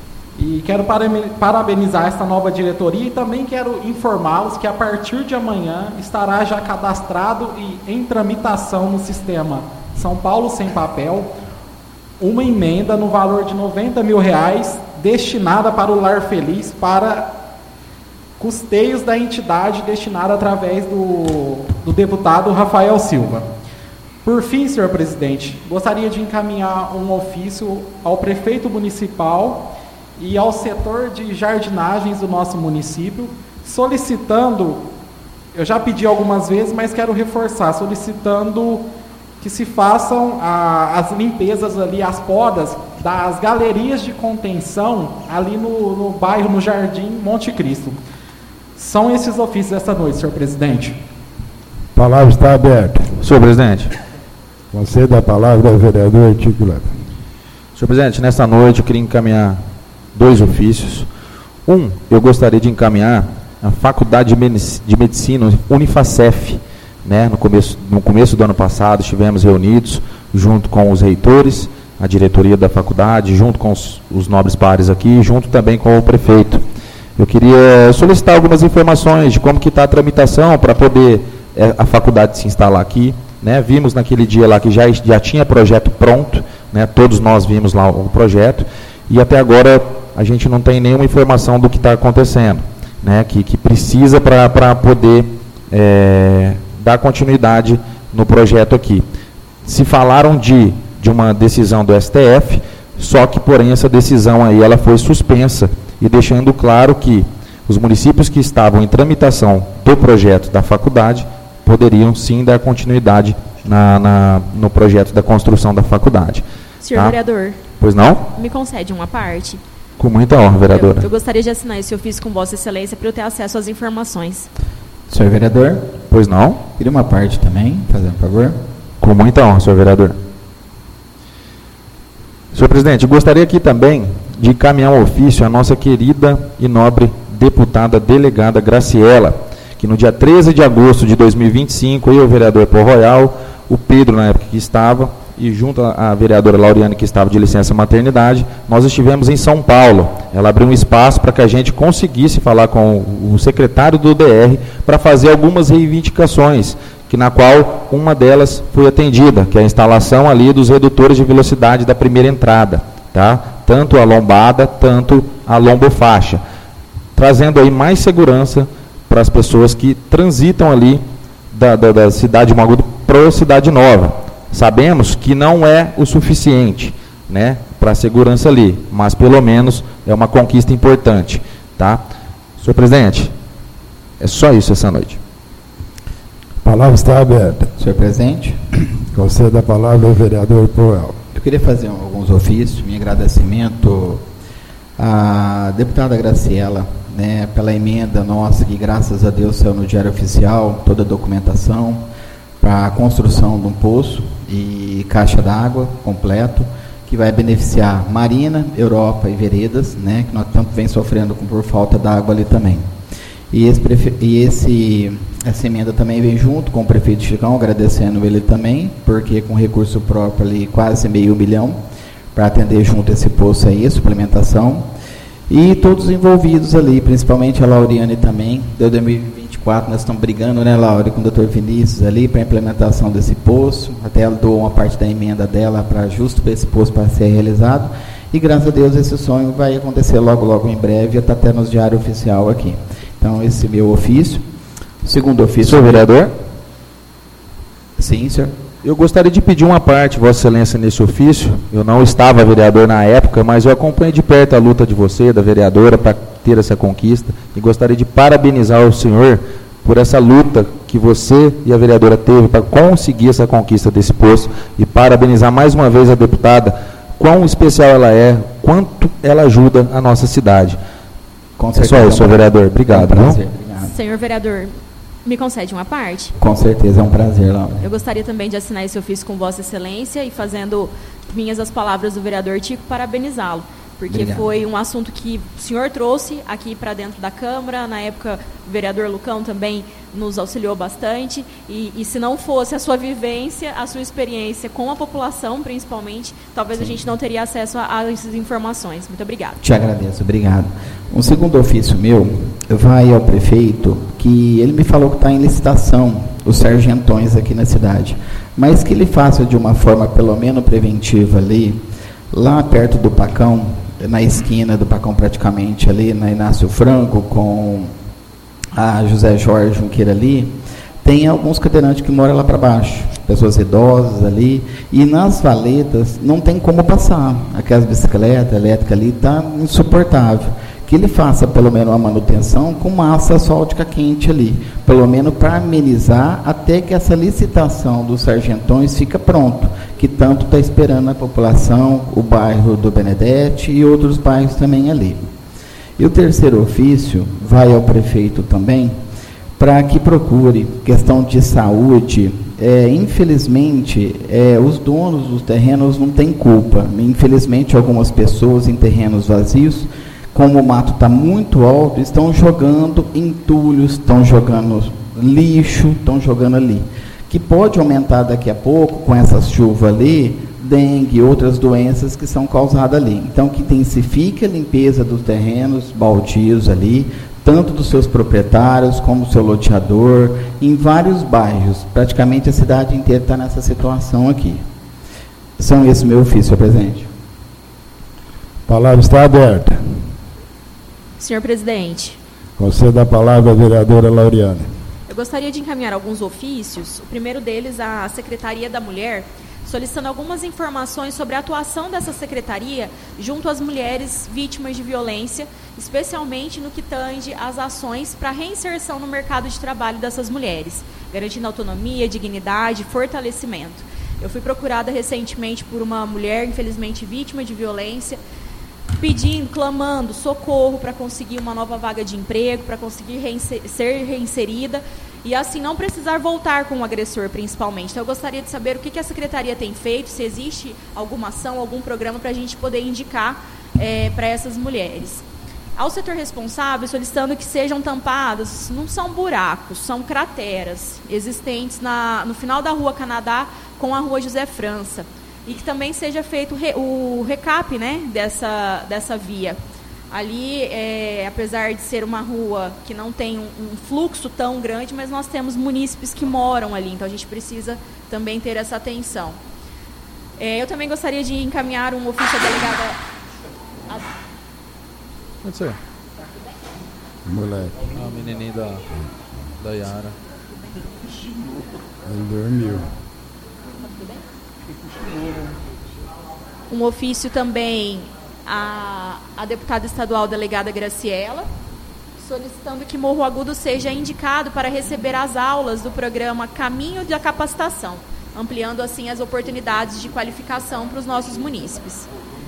E quero parabenizar esta nova diretoria e também quero informá-los que a partir de amanhã estará já cadastrado e em tramitação no sistema São Paulo Sem Papel uma emenda no valor de noventa mil reais destinada para o Lar Feliz para custeios da entidade destinada através do, do deputado Rafael Silva. Por fim, senhor presidente, gostaria de encaminhar um ofício ao prefeito municipal e ao setor de jardinagens do nosso município, solicitando, eu já pedi algumas vezes, mas quero reforçar, solicitando que se façam a, as limpezas ali, as podas das galerias de contenção ali no, no bairro, no Jardim Monte Cristo. São esses ofícios esta noite, senhor presidente. A palavra está aberta. Senhor presidente. Conceda a palavra ao vereador Tico Lapa. Senhor presidente, nesta noite eu queria encaminhar dois ofícios. Um, eu gostaria de encaminhar a Faculdade de Medicina Unifacef, né, no começo, no começo do ano passado estivemos reunidos junto com os reitores, a diretoria da faculdade, junto com os, os nobres pares aqui, junto também com o prefeito. Eu queria solicitar algumas informações de como que está a tramitação para poder é, a faculdade se instalar aqui, né? Vimos naquele dia lá que já, já tinha projeto pronto, né? Todos nós vimos lá o projeto, e até agora a gente não tem nenhuma informação do que está acontecendo, né? Que, que precisa para poder é, dar continuidade no projeto aqui. Se falaram de, de uma decisão do S T F, só que, porém, essa decisão aí ela foi suspensa, e deixando claro que os municípios que estavam em tramitação do projeto da faculdade poderiam sim dar continuidade na, na, no projeto da construção da faculdade. Senhor tá? vereador. Pois não? Me concede uma parte? Com muita honra, vereadora. Eu, eu gostaria de assinar esse ofício com Vossa Excelência para eu ter acesso às informações. Senhor vereador? Pois não? Queria uma parte também, fazendo favor. Com muita honra, senhor vereador. Senhor presidente, gostaria aqui também de encaminhar um ofício à nossa querida e nobre deputada delegada Graciela, que no dia treze de agosto de dois mil e vinte e cinco, eu, o vereador Paul Royal, o Pedro, na época que estava, e junto à vereadora Lauriane, que estava de licença maternidade, nós estivemos em São Paulo. Ela abriu um espaço para que a gente conseguisse falar com o secretário do D R para fazer algumas reivindicações, que na qual uma delas foi atendida, que é a instalação ali dos redutores de velocidade da primeira entrada, tá? Tanto a lombada, tanto a lombofaixa, trazendo aí mais segurança para as pessoas que transitam ali da, da, da cidade de Morro Agudo para a cidade nova. Sabemos que não é o suficiente, né, para a segurança ali, mas pelo menos é uma conquista importante, tá? Senhor presidente, é só isso essa noite. A palavra está aberta. Senhor presidente. Conceda a palavra ao vereador Poel. Eu queria fazer alguns ofícios, meu agradecimento à deputada Graciela, né, pela emenda nossa, que graças a Deus saiu no Diário Oficial, toda a documentação para a construção de um poço e caixa d'água completo, que vai beneficiar Marina, Europa e Veredas, né, que nós tanto vem sofrendo com, por falta d'água ali também. E esse, e esse essa emenda também vem junto com o prefeito Chicão, agradecendo ele também, porque com recurso próprio ali, quase meio milhão, para atender junto esse posto aí, suplementação. E todos envolvidos ali, principalmente a Lauriane também, de dois mil e vinte e quatro, nós estamos brigando, né, Laura, com o doutor Vinícius ali, para a implementação desse posto, até ela doou uma parte da emenda dela para justo para esse posto para ser realizado, e graças a Deus esse sonho vai acontecer logo, logo em breve, está até nos diário oficial aqui. Então, esse meu ofício. Segundo ofício. Senhor vereador? Sim, senhor. Eu gostaria de pedir uma parte, Vossa Excelência, nesse ofício. Eu não estava vereador na época, mas eu acompanhei de perto a luta de você, da vereadora, para ter essa conquista. E gostaria de parabenizar o senhor por essa luta que você e a vereadora teve para conseguir essa conquista desse posto. E parabenizar mais uma vez a deputada, quão especial ela é, quanto ela ajuda a nossa cidade. Com certeza. É só isso, senhor vereador. Obrigado. É um prazer. Obrigado. Senhor vereador, me concede uma parte? Com certeza, é um prazer, Laura. Eu gostaria também de assinar esse ofício com Vossa Excelência e fazendo minhas as palavras do vereador Tico, parabenizá-lo, porque Obrigado. Foi um assunto que o senhor trouxe aqui para dentro da Câmara. Na época, o vereador Lucão também nos auxiliou bastante, e, e se não fosse a sua vivência, a sua experiência com a população, principalmente, talvez Sim. a gente não teria acesso a, a essas informações. Muito obrigado. Te agradeço, obrigado. Um segundo ofício meu vai ao prefeito, que ele me falou que está em licitação, os sargentões aqui na cidade, mas que ele faça de uma forma pelo menos preventiva ali, lá perto do Pacão, na esquina do Pacão praticamente, ali na Inácio Franco, com a José Jorge Junqueira ali, tem alguns cadeirantes que moram lá para baixo, pessoas idosas ali, e nas valetas não tem como passar, aquelas bicicletas elétricas ali, está insuportável. Que ele faça pelo menos a manutenção com massa asfáltica quente ali, pelo menos para amenizar até que essa licitação dos sargentões fica pronto, que tanto está esperando a população, o bairro do Benedete e outros bairros também ali. E o terceiro ofício vai ao prefeito também, para que procure questão de saúde. É, infelizmente, é, os donos dos terrenos não têm culpa. Infelizmente, algumas pessoas em terrenos vazios, como o mato está muito alto, estão jogando entulhos, estão jogando lixo, estão jogando ali. Que pode aumentar daqui a pouco, com essa chuva ali, dengue e outras doenças que são causadas ali. Então, que intensifique a limpeza dos terrenos baldios ali, tanto dos seus proprietários como do seu loteador, em vários bairros. Praticamente a cidade inteira está nessa situação aqui. São esses meu ofício, senhor presidente. A palavra está aberta. Senhor presidente. Conceda a palavra à vereadora Lauriane. Eu gostaria de encaminhar alguns ofícios. O primeiro deles, à Secretaria da Mulher, solicitando algumas informações sobre a atuação dessa secretaria junto às mulheres vítimas de violência, especialmente no que tange às ações para a reinserção no mercado de trabalho dessas mulheres, garantindo autonomia, dignidade, fortalecimento. Eu fui procurada recentemente por uma mulher, infelizmente, vítima de violência, pedindo, clamando socorro para conseguir uma nova vaga de emprego, para conseguir reinser, ser reinserida e assim não precisar voltar com o agressor, principalmente. Então eu gostaria de saber o que, que a Secretaria tem feito, se existe alguma ação, algum programa para a gente poder indicar é, para essas mulheres. Ao setor responsável, solicitando que sejam tampadas, não são buracos, são crateras existentes na, no final da Rua Canadá com a Rua José França. E que também seja feito re, o recap, né, dessa, dessa via. Ali, é, apesar de ser uma rua que não tem um, um fluxo tão grande, mas nós temos munícipes que moram ali, então a gente precisa também ter essa atenção. É, eu também gostaria de encaminhar um ofício à delegada... A... Pode ser. Moleque. Ah, o menininho da, da Yara. Ele dormiu. Um ofício também à, à deputada estadual delegada Graciela, solicitando que Morro Agudo seja indicado para receber as aulas do programa Caminho da Capacitação, ampliando assim as oportunidades de qualificação para os nossos munícipes.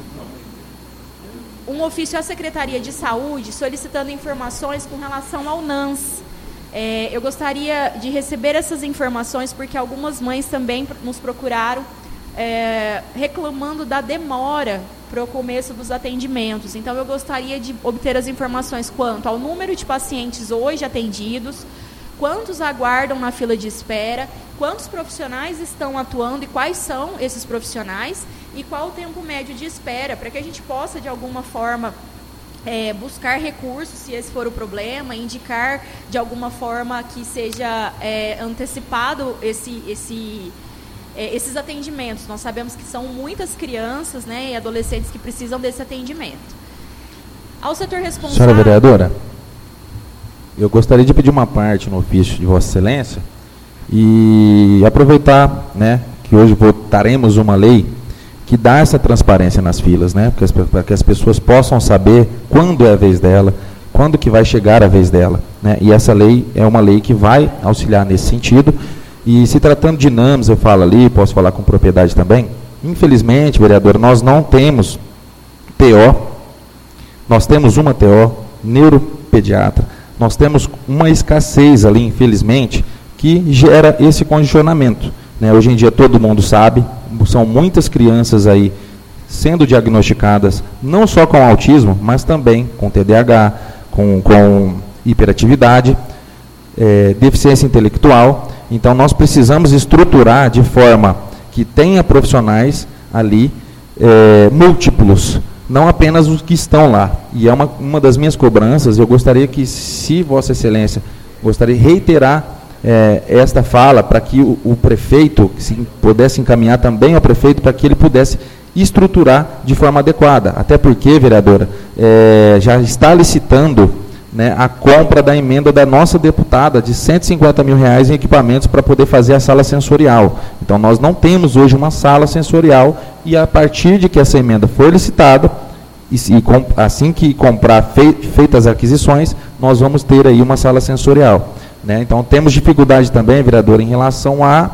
Um ofício à Secretaria de Saúde solicitando informações com relação ao NANS. É, eu gostaria de receber essas informações porque algumas mães também nos procuraram É, reclamando da demora para o começo dos atendimentos. Então, eu gostaria de obter as informações quanto ao número de pacientes hoje atendidos, quantos aguardam na fila de espera, quantos profissionais estão atuando e quais são esses profissionais e qual o tempo médio de espera, para que a gente possa, de alguma forma, é, buscar recursos, se esse for o problema, indicar de alguma forma que seja é, antecipado esse, esse, é, esses atendimentos. Nós sabemos que são muitas crianças, né, e adolescentes que precisam desse atendimento. Ao setor responsável... Senhora vereadora, eu gostaria de pedir uma parte no ofício de Vossa Excelência e aproveitar, né, que hoje votaremos uma lei que dá essa transparência nas filas, né, para que as pessoas possam saber quando é a vez dela, quando que vai chegar a vez dela, né, e essa lei é uma lei que vai auxiliar nesse sentido. E se tratando de NAMS, eu falo ali, posso falar com propriedade também, infelizmente, vereador, nós não temos T O, nós temos uma T O, neuropediatra, nós temos uma escassez ali, infelizmente, que gera esse congestionamento, né? Hoje em dia todo mundo sabe, são muitas crianças aí sendo diagnosticadas, não só com autismo, mas também com T D A H, com, com hiperatividade, é, deficiência intelectual. Então nós precisamos estruturar de forma que tenha profissionais ali, é, múltiplos, não apenas os que estão lá. E é uma, uma das minhas cobranças. Eu gostaria que, se Vossa Excelência, gostaria de reiterar é, esta fala, para que o, o prefeito se pudesse encaminhar também ao prefeito, para que ele pudesse estruturar de forma adequada. Até porque, vereadora, é, já está licitando, né, a compra da emenda da nossa deputada de cento e cinquenta mil reais em equipamentos para poder fazer a sala sensorial. Então, nós não temos hoje uma sala sensorial, e a partir de que essa emenda for licitada, e, e com, assim que comprar, fei, feitas as aquisições, nós vamos ter aí uma sala sensorial, né? Então, temos dificuldade também, vereador, em relação a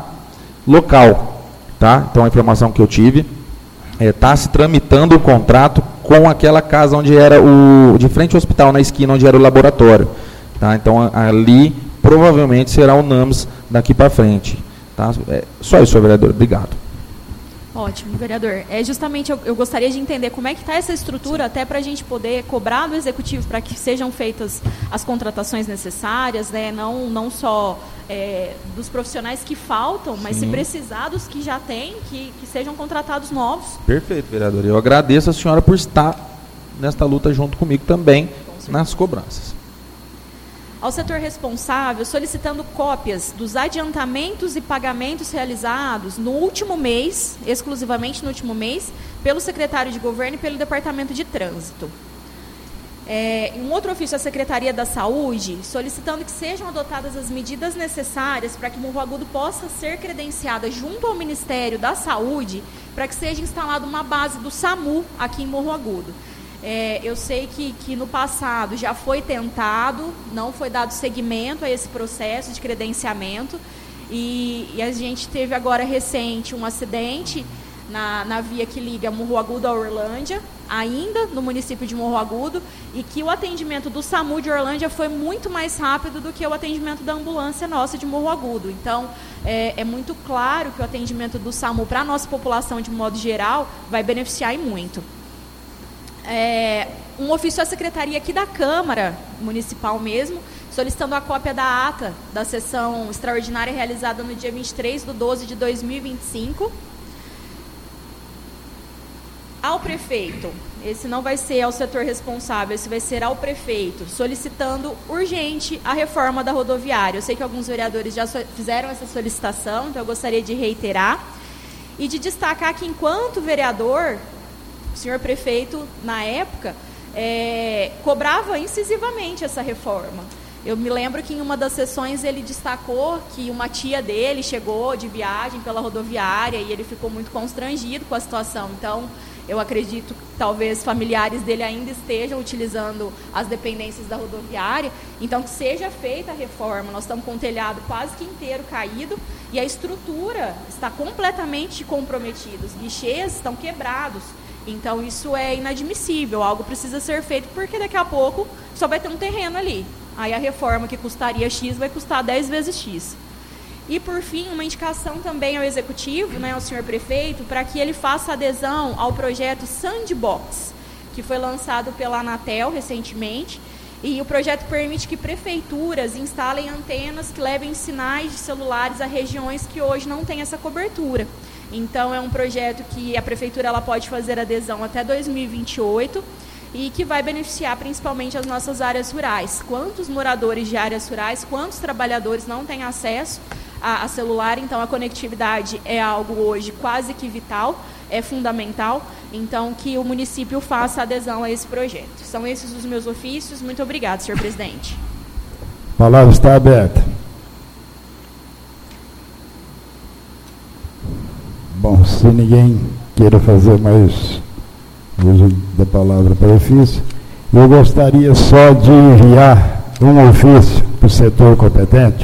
local, tá? Então, a informação que eu tive, está é, se tramitando o contrato com aquela casa onde era o, de frente ao hospital, na esquina onde era o laboratório, tá? Então, ali provavelmente será o NAMS daqui para frente, tá? É, só isso, vereador, obrigado. Ótimo, vereador. É, justamente eu, eu gostaria de entender como é que está essa estrutura, até para a gente poder cobrar do executivo para que sejam feitas as contratações necessárias, né? Não, não só é, dos profissionais que faltam, mas Sim. se precisar dos que já tem, que, que sejam contratados novos. Perfeito, vereador. Eu agradeço a senhora por estar nesta luta junto comigo também, nas cobranças. Ao setor responsável, solicitando cópias dos adiantamentos e pagamentos realizados no último mês, exclusivamente no último mês, pelo secretário de Governo e pelo Departamento de Trânsito. É, um outro ofício à Secretaria da Saúde, solicitando que sejam adotadas as medidas necessárias para que Morro Agudo possa ser credenciada junto ao Ministério da Saúde, para que seja instalada uma base do SAMU aqui em Morro Agudo. É, eu sei que, que no passado já foi tentado, não foi dado seguimento a esse processo de credenciamento, e, e a gente teve agora recente um acidente na, na via que liga Morro Agudo a Orlândia, ainda no município de Morro Agudo, e que o atendimento do SAMU de Orlândia foi muito mais rápido do que o atendimento da ambulância nossa de Morro Agudo. Então, é, é muito claro que o atendimento do SAMU para a nossa população, de modo geral, vai beneficiar e muito. É, um ofício à secretaria aqui da Câmara Municipal mesmo, solicitando a cópia da ata da sessão extraordinária realizada no dia vinte e três de doze de dois mil e vinte e cinco. Ao prefeito, esse não vai ser ao setor responsável, esse vai ser ao prefeito, solicitando urgente a reforma da rodoviária. Eu sei que alguns vereadores já fizeram essa solicitação, então eu gostaria de reiterar e de destacar que, enquanto vereador, o senhor prefeito, na época, é, cobrava incisivamente essa reforma. Eu me lembro que em uma das sessões ele destacou que uma tia dele chegou de viagem pela rodoviária e ele ficou muito constrangido com a situação. Então, eu acredito que talvez familiares dele ainda estejam utilizando as dependências da rodoviária. Então, que seja feita a reforma. Nós estamos com o telhado quase que inteiro caído e a estrutura está completamente comprometida. Os guichês estão quebrados. Então, isso é inadmissível, algo precisa ser feito, porque daqui a pouco só vai ter um terreno ali. Aí a reforma que custaria X vai custar dez vezes X. E, por fim, uma indicação também ao Executivo, né, ao senhor prefeito, para que ele faça adesão ao projeto Sandbox, que foi lançado pela Anatel recentemente, E o projeto permite que prefeituras instalem antenas que levem sinais de celulares a regiões que hoje não têm essa cobertura. Então, é um projeto que a prefeitura ela pode fazer adesão até dois mil e vinte e oito e que vai beneficiar principalmente as nossas áreas rurais. Quantos moradores de áreas rurais, quantos trabalhadores não têm acesso a, a celular? Então, a conectividade é algo hoje quase que vital, é fundamental. Então, que o município faça adesão a esse projeto. São esses os meus ofícios. Muito obrigada, senhor presidente. A palavra está aberta. Bom, se ninguém queira fazer mais uso da palavra para ofício, eu gostaria só de enviar um ofício para o setor competente.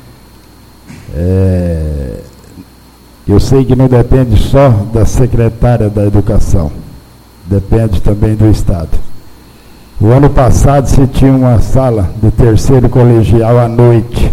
É, eu sei que não depende só da secretária da Educação, depende também do Estado. O ano passado se tinha uma sala de terceiro colegial à noite,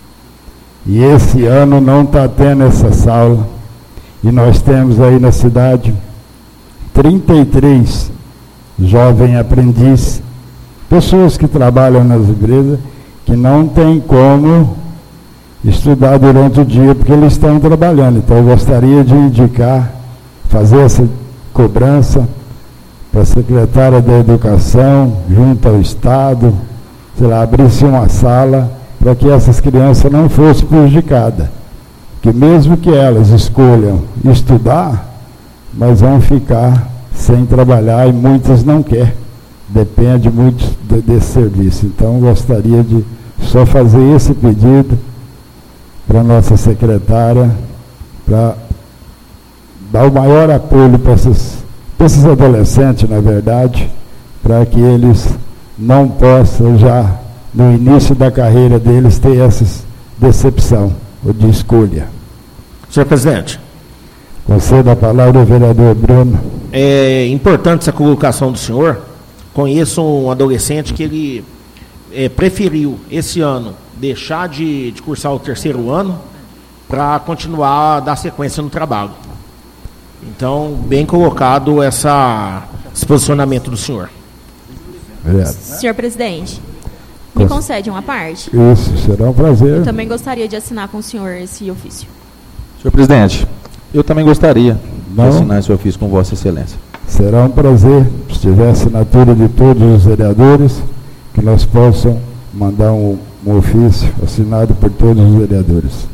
e esse ano não está tendo essa sala, e nós temos aí na cidade trinta e três jovens aprendizes, pessoas que trabalham nas empresas, que não tem como estudar durante o dia, porque eles estão trabalhando. Então, eu gostaria de indicar, fazer essa cobrança para a secretária da Educação, junto ao Estado, sei lá, abrir-se uma sala para que essas crianças não fossem prejudicadas. Que mesmo que elas escolham estudar, mas vão ficar sem trabalhar, e muitas não querem. Depende muito de, desse serviço. Então, eu gostaria de só fazer esse pedido para a nossa secretária, para dar o maior apoio para esses, para esses adolescentes, na verdade, para que eles não possam já, no início da carreira deles, ter essa decepção ou de escolha. Senhor presidente. Concedo a palavra ao vereador Bruno. É importante essa colocação do senhor. Conheço um adolescente que ele é, preferiu, esse ano, deixar de, de cursar o terceiro ano para continuar a dar sequência no trabalho. Então, bem colocado essa, esse posicionamento do senhor. Vereador. Senhor presidente, me concede uma parte? Isso, será um prazer. Eu também gostaria de assinar com o senhor esse ofício. Senhor presidente, eu também gostaria Não? de assinar esse ofício com Vossa Excelência. Será um prazer, se tiver assinatura de todos os vereadores, que nós possam mandar um, um ofício assinado por todos os vereadores.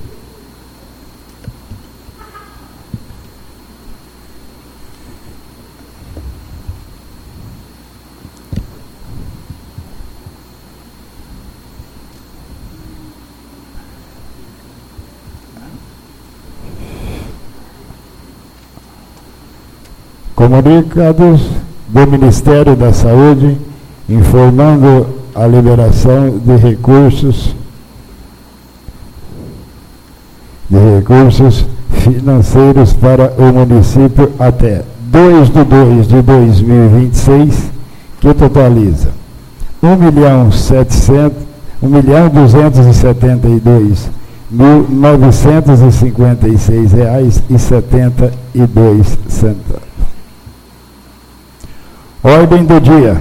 Comunicados do Ministério da Saúde, informando a liberação de recursos de recursos financeiros para o município até dois de dois de dois mil e vinte e seis, que totaliza um milhão duzentos e setenta e dois mil novecentos e cinquenta e seis reais e setenta e dois centavos. Ordem do dia.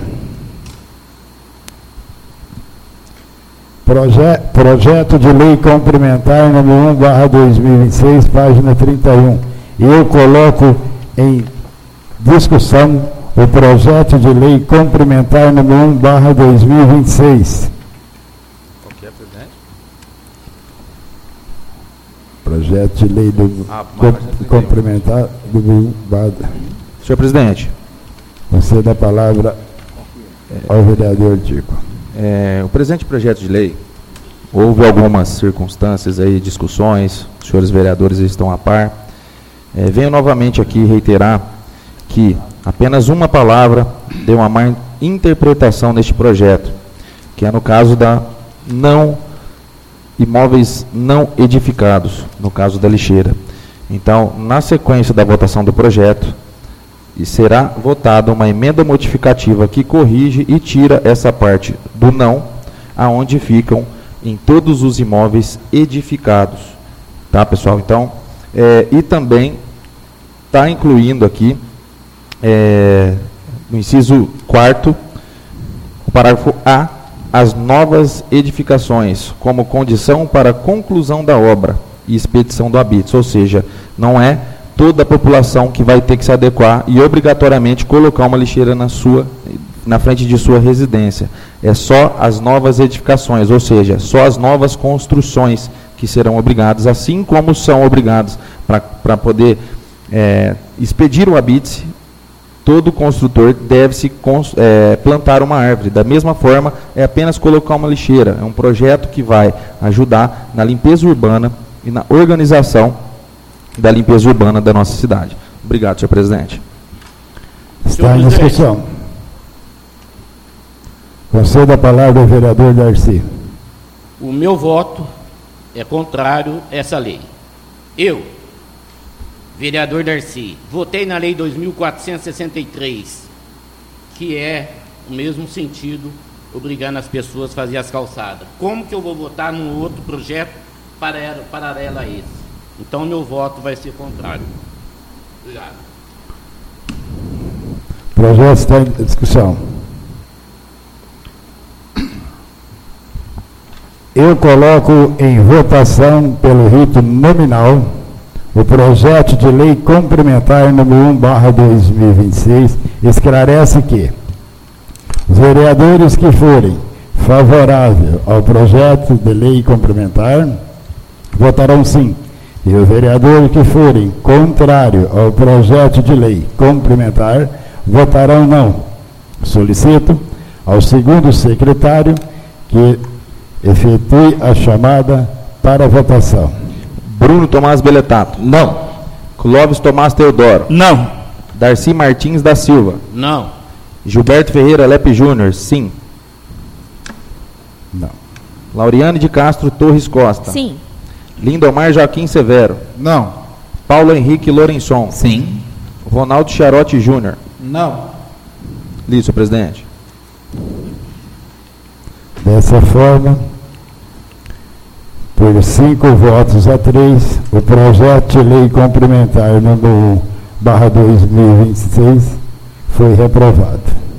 Proje projeto de lei complementar número um barra dois mil e vinte e seis, página trinta e um. Eu coloco em discussão o projeto de lei complementar número um barra dois mil e vinte e seis. Qual que é, presidente? Projeto de lei do Ah, co complementar número um barra... Senhor presidente. Você dá a palavra ao vereador Tico. É, o presente projeto de lei, houve algumas circunstâncias aí, discussões, os senhores vereadores estão a par. É, venho novamente aqui reiterar que apenas uma palavra deu uma má interpretação neste projeto, que é no caso da não imóveis não edificados, no caso da lixeira. Então, na sequência da votação do projeto, e será votada uma emenda modificativa que corrige e tira essa parte do não, aonde ficam em todos os imóveis edificados. Tá, pessoal? Então, é, e também está incluindo aqui, é, no inciso quarto, o parágrafo A, as novas edificações como condição para a conclusão da obra e expedição do habite, ou seja, não é toda a população que vai ter que se adequar e obrigatoriamente colocar uma lixeira na sua, na frente de sua residência. É só as novas edificações, ou seja, só as novas construções que serão obrigadas, assim como são obrigados para poder é, expedir o habite. Todo construtor deve se é, plantar uma árvore. Da mesma forma, é apenas colocar uma lixeira. É um projeto que vai ajudar na limpeza urbana e na organização da limpeza urbana da nossa cidade. Obrigado, senhor presidente. Está em discussão. Concedo a palavra ao vereador Darcy. O meu voto é contrário a essa lei. Eu, vereador Darcy, votei na lei dois mil quatrocentos e sessenta e três, que é o mesmo sentido, obrigando as pessoas a fazer as calçadas. Como que eu vou votar num outro projeto paralelo a esse? Então, meu voto vai ser contrário. Obrigado. O projeto está em discussão. Eu coloco em votação pelo rito nominal o projeto de lei complementar número um barra dois mil e vinte e seis. Esclarece que os vereadores que forem favoráveis ao projeto de lei complementar votarão sim, e os vereadores que forem contrário ao projeto de lei complementar votarão não. Solicito ao segundo secretário que efetue a chamada para votação. Bruno Tomás Beletato. Não. Clóvis Tomás Teodoro. Não. Darcy Martins da Silva. Não. Gilberto Ferreira Lepe Júnior. Sim. Não. Lauriane de Castro Torres Costa. Sim. Lindomar Joaquim Severo. Não. Paulo Henrique Lourençon. Sim. Ronaldo Charotti Júnior. Não. Lido, senhor presidente. Dessa forma, por cinco votos a três, o projeto de lei complementar número um barra dois mil e vinte e seis foi reprovado.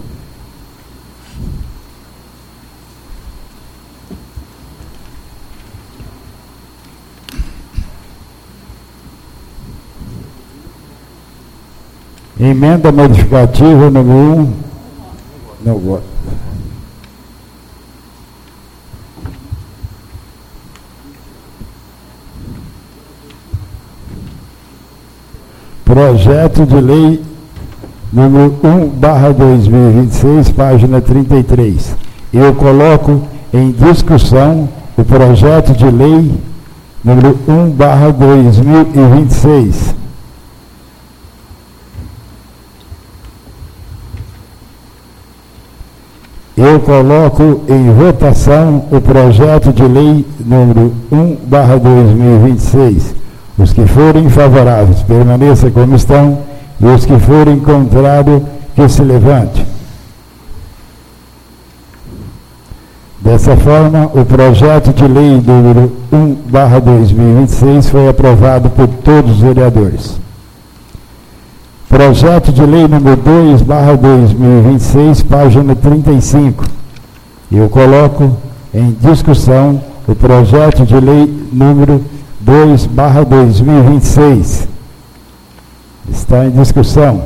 Emenda modificativa número um. Não voto. Projeto de lei número um barra dois mil e vinte e seis, página trinta e três. Eu coloco em discussão o projeto de lei número um barra dois mil e vinte e seis. Eu coloco em votação o projeto de lei número um barra dois mil e vinte e seis. Os que forem favoráveis, permaneçam como estão, e os que forem contrários, que se levante. Dessa forma, o projeto de lei número um barra dois mil e vinte e seis foi aprovado por todos os vereadores. Projeto de lei número dois barra dois mil e vinte e seis, página trinta e cinco. Eu coloco em discussão o projeto de lei número dois barra dois mil e vinte e seis. Está em discussão.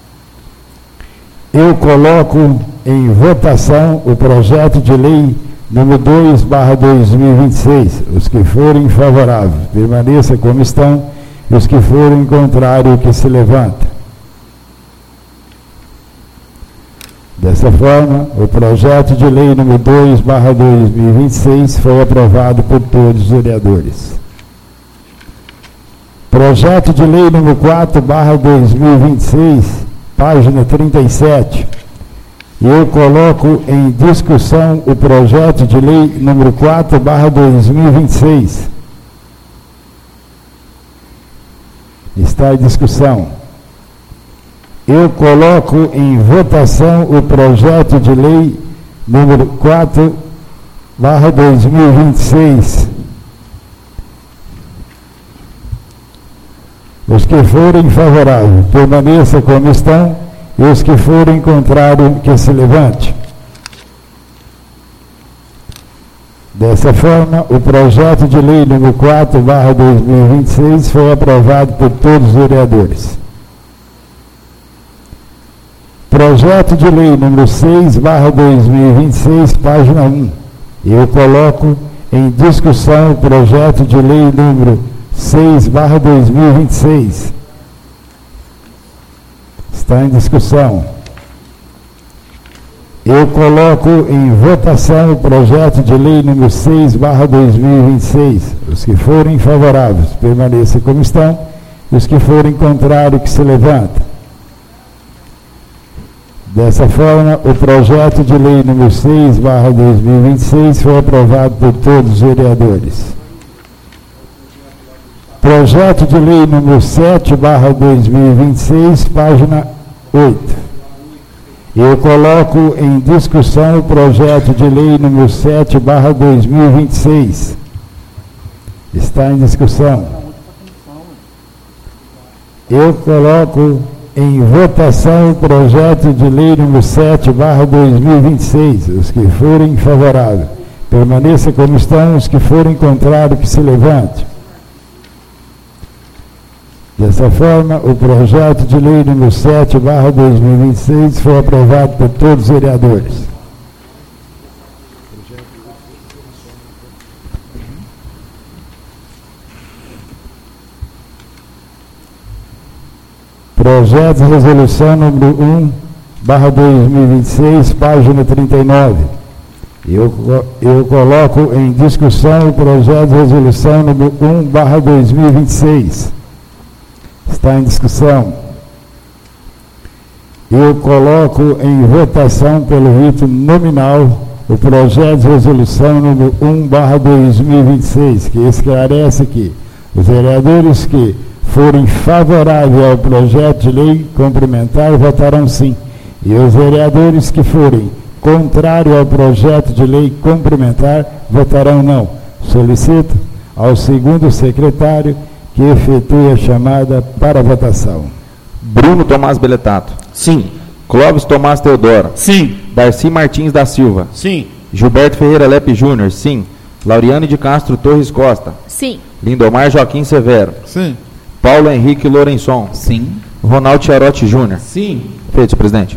Eu coloco em votação o projeto de lei número dois barra dois mil e vinte e seis. Os que forem favoráveis, permaneçam como estão, e os que forem contrários, que se levantem. Dessa forma, o projeto de lei número dois barra dois mil e vinte e seis foi aprovado por todos os vereadores. Projeto de lei número quatro barra dois mil e vinte e seis, página trinta e sete. Eu coloco em discussão o projeto de lei número quatro barra dois mil e vinte e seis. Está em discussão. Eu coloco em votação o projeto de lei número quatro barra dois mil e vinte e seis. Os que forem favoráveis, permaneçam como estão, e os que forem contrários, que se levante. Dessa forma, o projeto de lei número quatro barra dois mil e vinte e seis foi aprovado por todos os vereadores. Projeto de lei número seis barra dois mil e vinte e seis, página um. Eu coloco em discussão o projeto de lei número seis barra dois mil e vinte e seis. Está em discussão. Eu coloco em votação o projeto de lei número seis barra dois mil e vinte e seis. Os que forem favoráveis, permaneçam como estão. Os que forem contrários, que se levantem. Dessa forma, o projeto de lei número seis barra dois mil e vinte e seis foi aprovado por todos os vereadores. Projeto de lei número sete barra dois mil e vinte e seis, página oito. Eu coloco em discussão o projeto de lei número sete barra dois mil e vinte e seis. Está em discussão. Eu coloco em votação o projeto de lei número sete barra dois mil e vinte e seis. Os que forem favoráveis, permaneça como estão. Os que forem contrários, que se levante. Dessa forma, o projeto de lei número sete barra dois mil e vinte e seis foi aprovado por todos os vereadores. Projeto de resolução número um barra dois mil e vinte e seis, página trinta e nove. Eu, eu coloco em discussão o projeto de resolução número um barra dois mil e vinte e seis. Está em discussão. Eu coloco em votação pelo rito nominal o projeto de resolução número um barra dois mil e vinte e seis, que esclarece que os vereadores que forem favoráveis ao projeto de lei complementar votarão sim, e os vereadores que forem contrários ao projeto de lei complementar votarão não. Solicito ao segundo secretário que efetue a chamada para votação. Bruno Tomás Beletato. Sim. Clóvis Tomás Teodoro. Sim. Darcy Martins da Silva. Sim. Gilberto Ferreira Lepe Júnior. Sim. Lauriane de Castro Torres Costa. Sim. Lindomar Joaquim Severo. Sim. Paulo Henrique Lourençon. Sim. Ronaldo Chiarotti Júnior. Sim. Feito, presidente.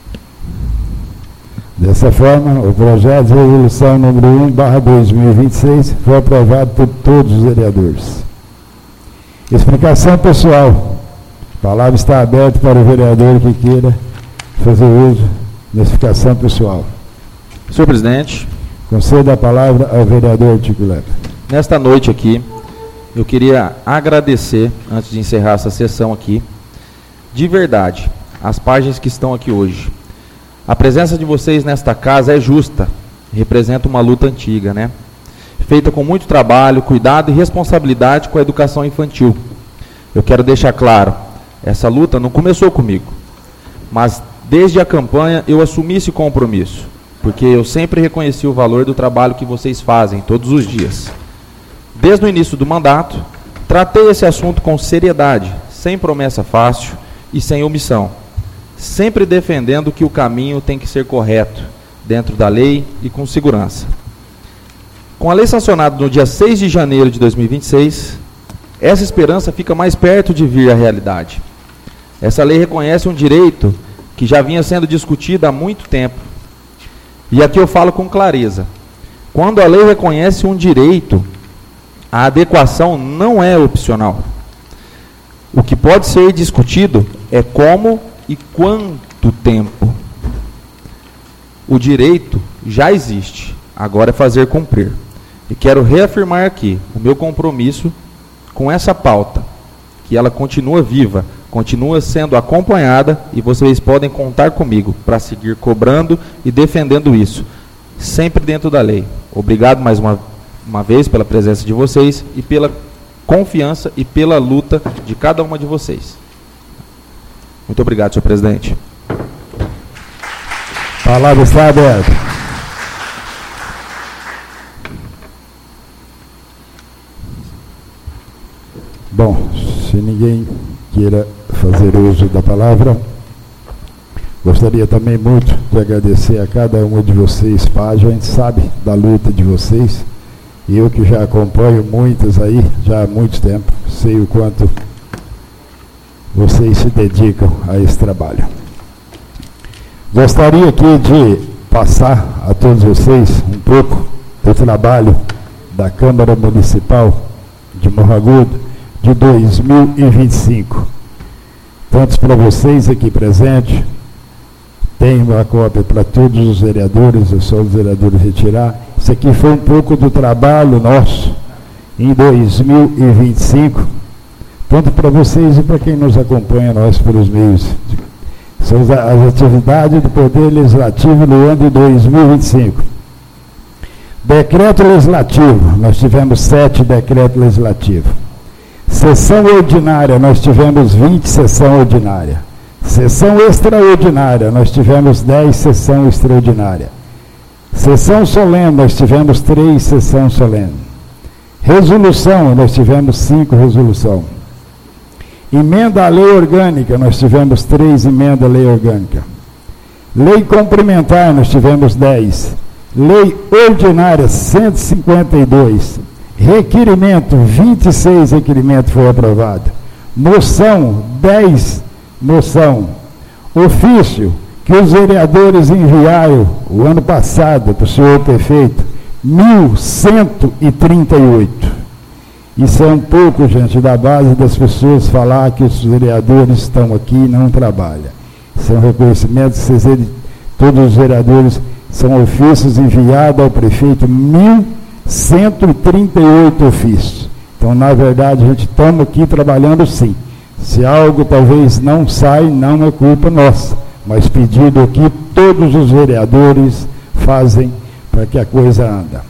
Dessa forma, o projeto de resolução número um barra dois mil e vinte e seis foi aprovado por todos os vereadores. Explicação pessoal. A palavra está aberta para o vereador que queira fazer uso da explicação pessoal. Senhor presidente, conceda a palavra ao vereador Tico Lepe. Nesta noite aqui, eu queria agradecer, antes de encerrar essa sessão aqui, de verdade, as páginas que estão aqui hoje. A presença de vocês nesta casa é justa, representa uma luta antiga, né? Feita com muito trabalho, cuidado e responsabilidade com a educação infantil. Eu quero deixar claro, essa luta não começou comigo, mas desde a campanha eu assumi esse compromisso, porque eu sempre reconheci o valor do trabalho que vocês fazem todos os dias. Desde o início do mandato, tratei esse assunto com seriedade, sem promessa fácil e sem omissão, sempre defendendo que o caminho tem que ser correto, dentro da lei e com segurança. Com a lei sancionada no dia seis de janeiro de dois mil e vinte e seis, essa esperança fica mais perto de vir à realidade. Essa lei reconhece um direito que já vinha sendo discutido há muito tempo. E aqui eu falo com clareza. Quando a lei reconhece um direito, a adequação não é opcional. O que pode ser discutido é como e quanto tempo. O direito já existe, agora é fazer cumprir. E quero reafirmar aqui o meu compromisso com essa pauta, que ela continua viva, continua sendo acompanhada e vocês podem contar comigo para seguir cobrando e defendendo isso, sempre dentro da lei. Obrigado mais uma, uma vez pela presença de vocês e pela confiança e pela luta de cada uma de vocês. Muito obrigado, senhor presidente. A palavra está aberta. Bom, se ninguém queira fazer uso da palavra, Gostaria também muito de agradecer a cada uma de vocês, Paz. A gente sabe da luta de vocês. E eu que já acompanho muitas aí, já há muito tempo, sei o quanto vocês se dedicam a esse trabalho. Gostaria aqui de passar a todos vocês um pouco do trabalho da Câmara Municipal de Morro Agudo de dois mil e vinte e cinco. Tantos para vocês aqui presentes, tem uma cópia para todos os vereadores, é só os vereadores retirar. Isso aqui foi um pouco do trabalho nosso em dois mil e vinte e cinco, tanto para vocês e para quem nos acompanha, nós pelos meios. São as atividades do Poder Legislativo no ano de dois mil e vinte e cinco. Decreto Legislativo, nós tivemos sete decretos legislativos. Sessão ordinária, nós tivemos vinte sessão ordinária. Sessão extraordinária, nós tivemos dez sessão extraordinária. Sessão solene, nós tivemos três sessão solene. Resolução, nós tivemos cinco resolução. Emenda à lei orgânica, nós tivemos três emendas à lei orgânica. Lei complementar, nós tivemos dez. Lei ordinária, cento e cinquenta e dois. Requerimento, vinte e seis requerimentos foi aprovado. Moção, dez moção. Ofício que os vereadores enviaram o ano passado para o senhor prefeito, mil cento e trinta e oito. Isso é um pouco, gente, da base das pessoas falar que os vereadores estão aqui e não trabalham. São reconhecimentos, vocês verem, todos os vereadores são ofícios enviados ao prefeito, mil cento e trinta e oito ofícios. Então, na verdade, a gente estamos aqui trabalhando sim. Se algo talvez não sai, não é culpa nossa, mas pedido aqui, todos os vereadores fazem para que a coisa anda.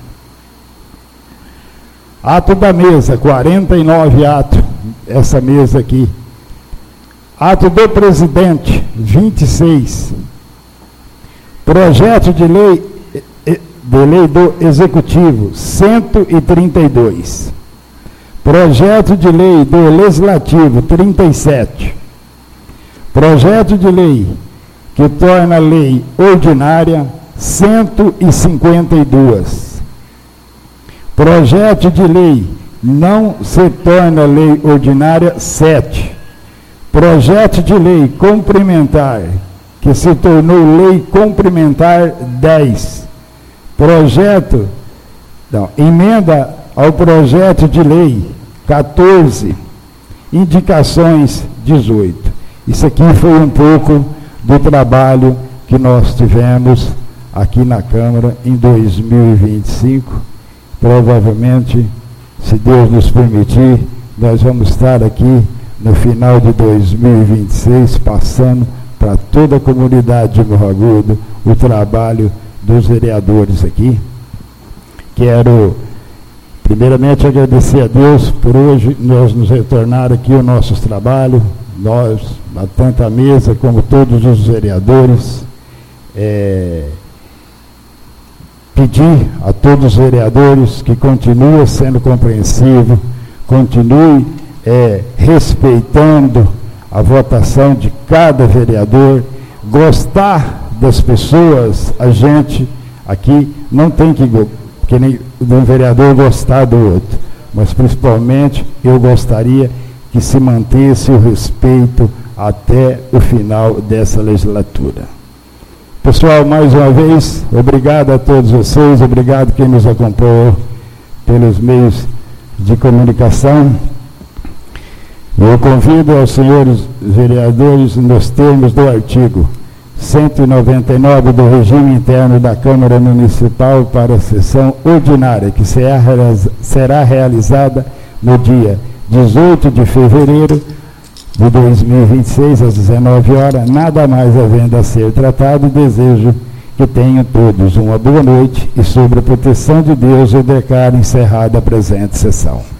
Ato da mesa, quarenta e nove atos, essa mesa aqui. Ato do presidente, vinte e seis. Projeto de lei, de lei do executivo, cento e trinta e dois. Projeto de lei do Legislativo, trinta e sete. Projeto de lei que torna a lei ordinária, cento e cinquenta e dois. Projeto de lei não se torna lei ordinária, sete. Projeto de lei complementar, que se tornou lei complementar, dez. Projeto, não, emenda ao projeto de lei, quatorze, indicações, dezoito. Isso aqui foi um pouco do trabalho que nós tivemos aqui na Câmara em dois mil e vinte e cinco. Provavelmente, se Deus nos permitir, nós vamos estar aqui no final de dois mil e vinte e seis, passando para toda a comunidade de Morro Agudo o trabalho dos vereadores aqui. Quero primeiramente agradecer a Deus por hoje nós nos retornar aqui os nossos trabalhos, nós, tanto a mesa como todos os vereadores, é, pedir a todos os vereadores que continuem sendo compreensivos, continuem é, respeitando a votação de cada vereador, gostar das pessoas. A gente aqui não tem que, que nem de um vereador gostar do outro, mas principalmente eu gostaria que se mantesse o respeito até o final dessa legislatura. Pessoal, mais uma vez, obrigado a todos vocês, obrigado quem nos acompanhou pelos meios de comunicação. Eu convido aos senhores vereadores, nos termos do artigo cento e noventa e nove do regime interno da Câmara Municipal, para a sessão ordinária, que será, será realizada no dia dezoito de fevereiro de dois mil e vinte e seis, às dezenove horas, nada mais havendo a ser tratado, desejo que tenham todos uma boa noite e, sobre a proteção de Deus, eu declaro encerrada a presente sessão.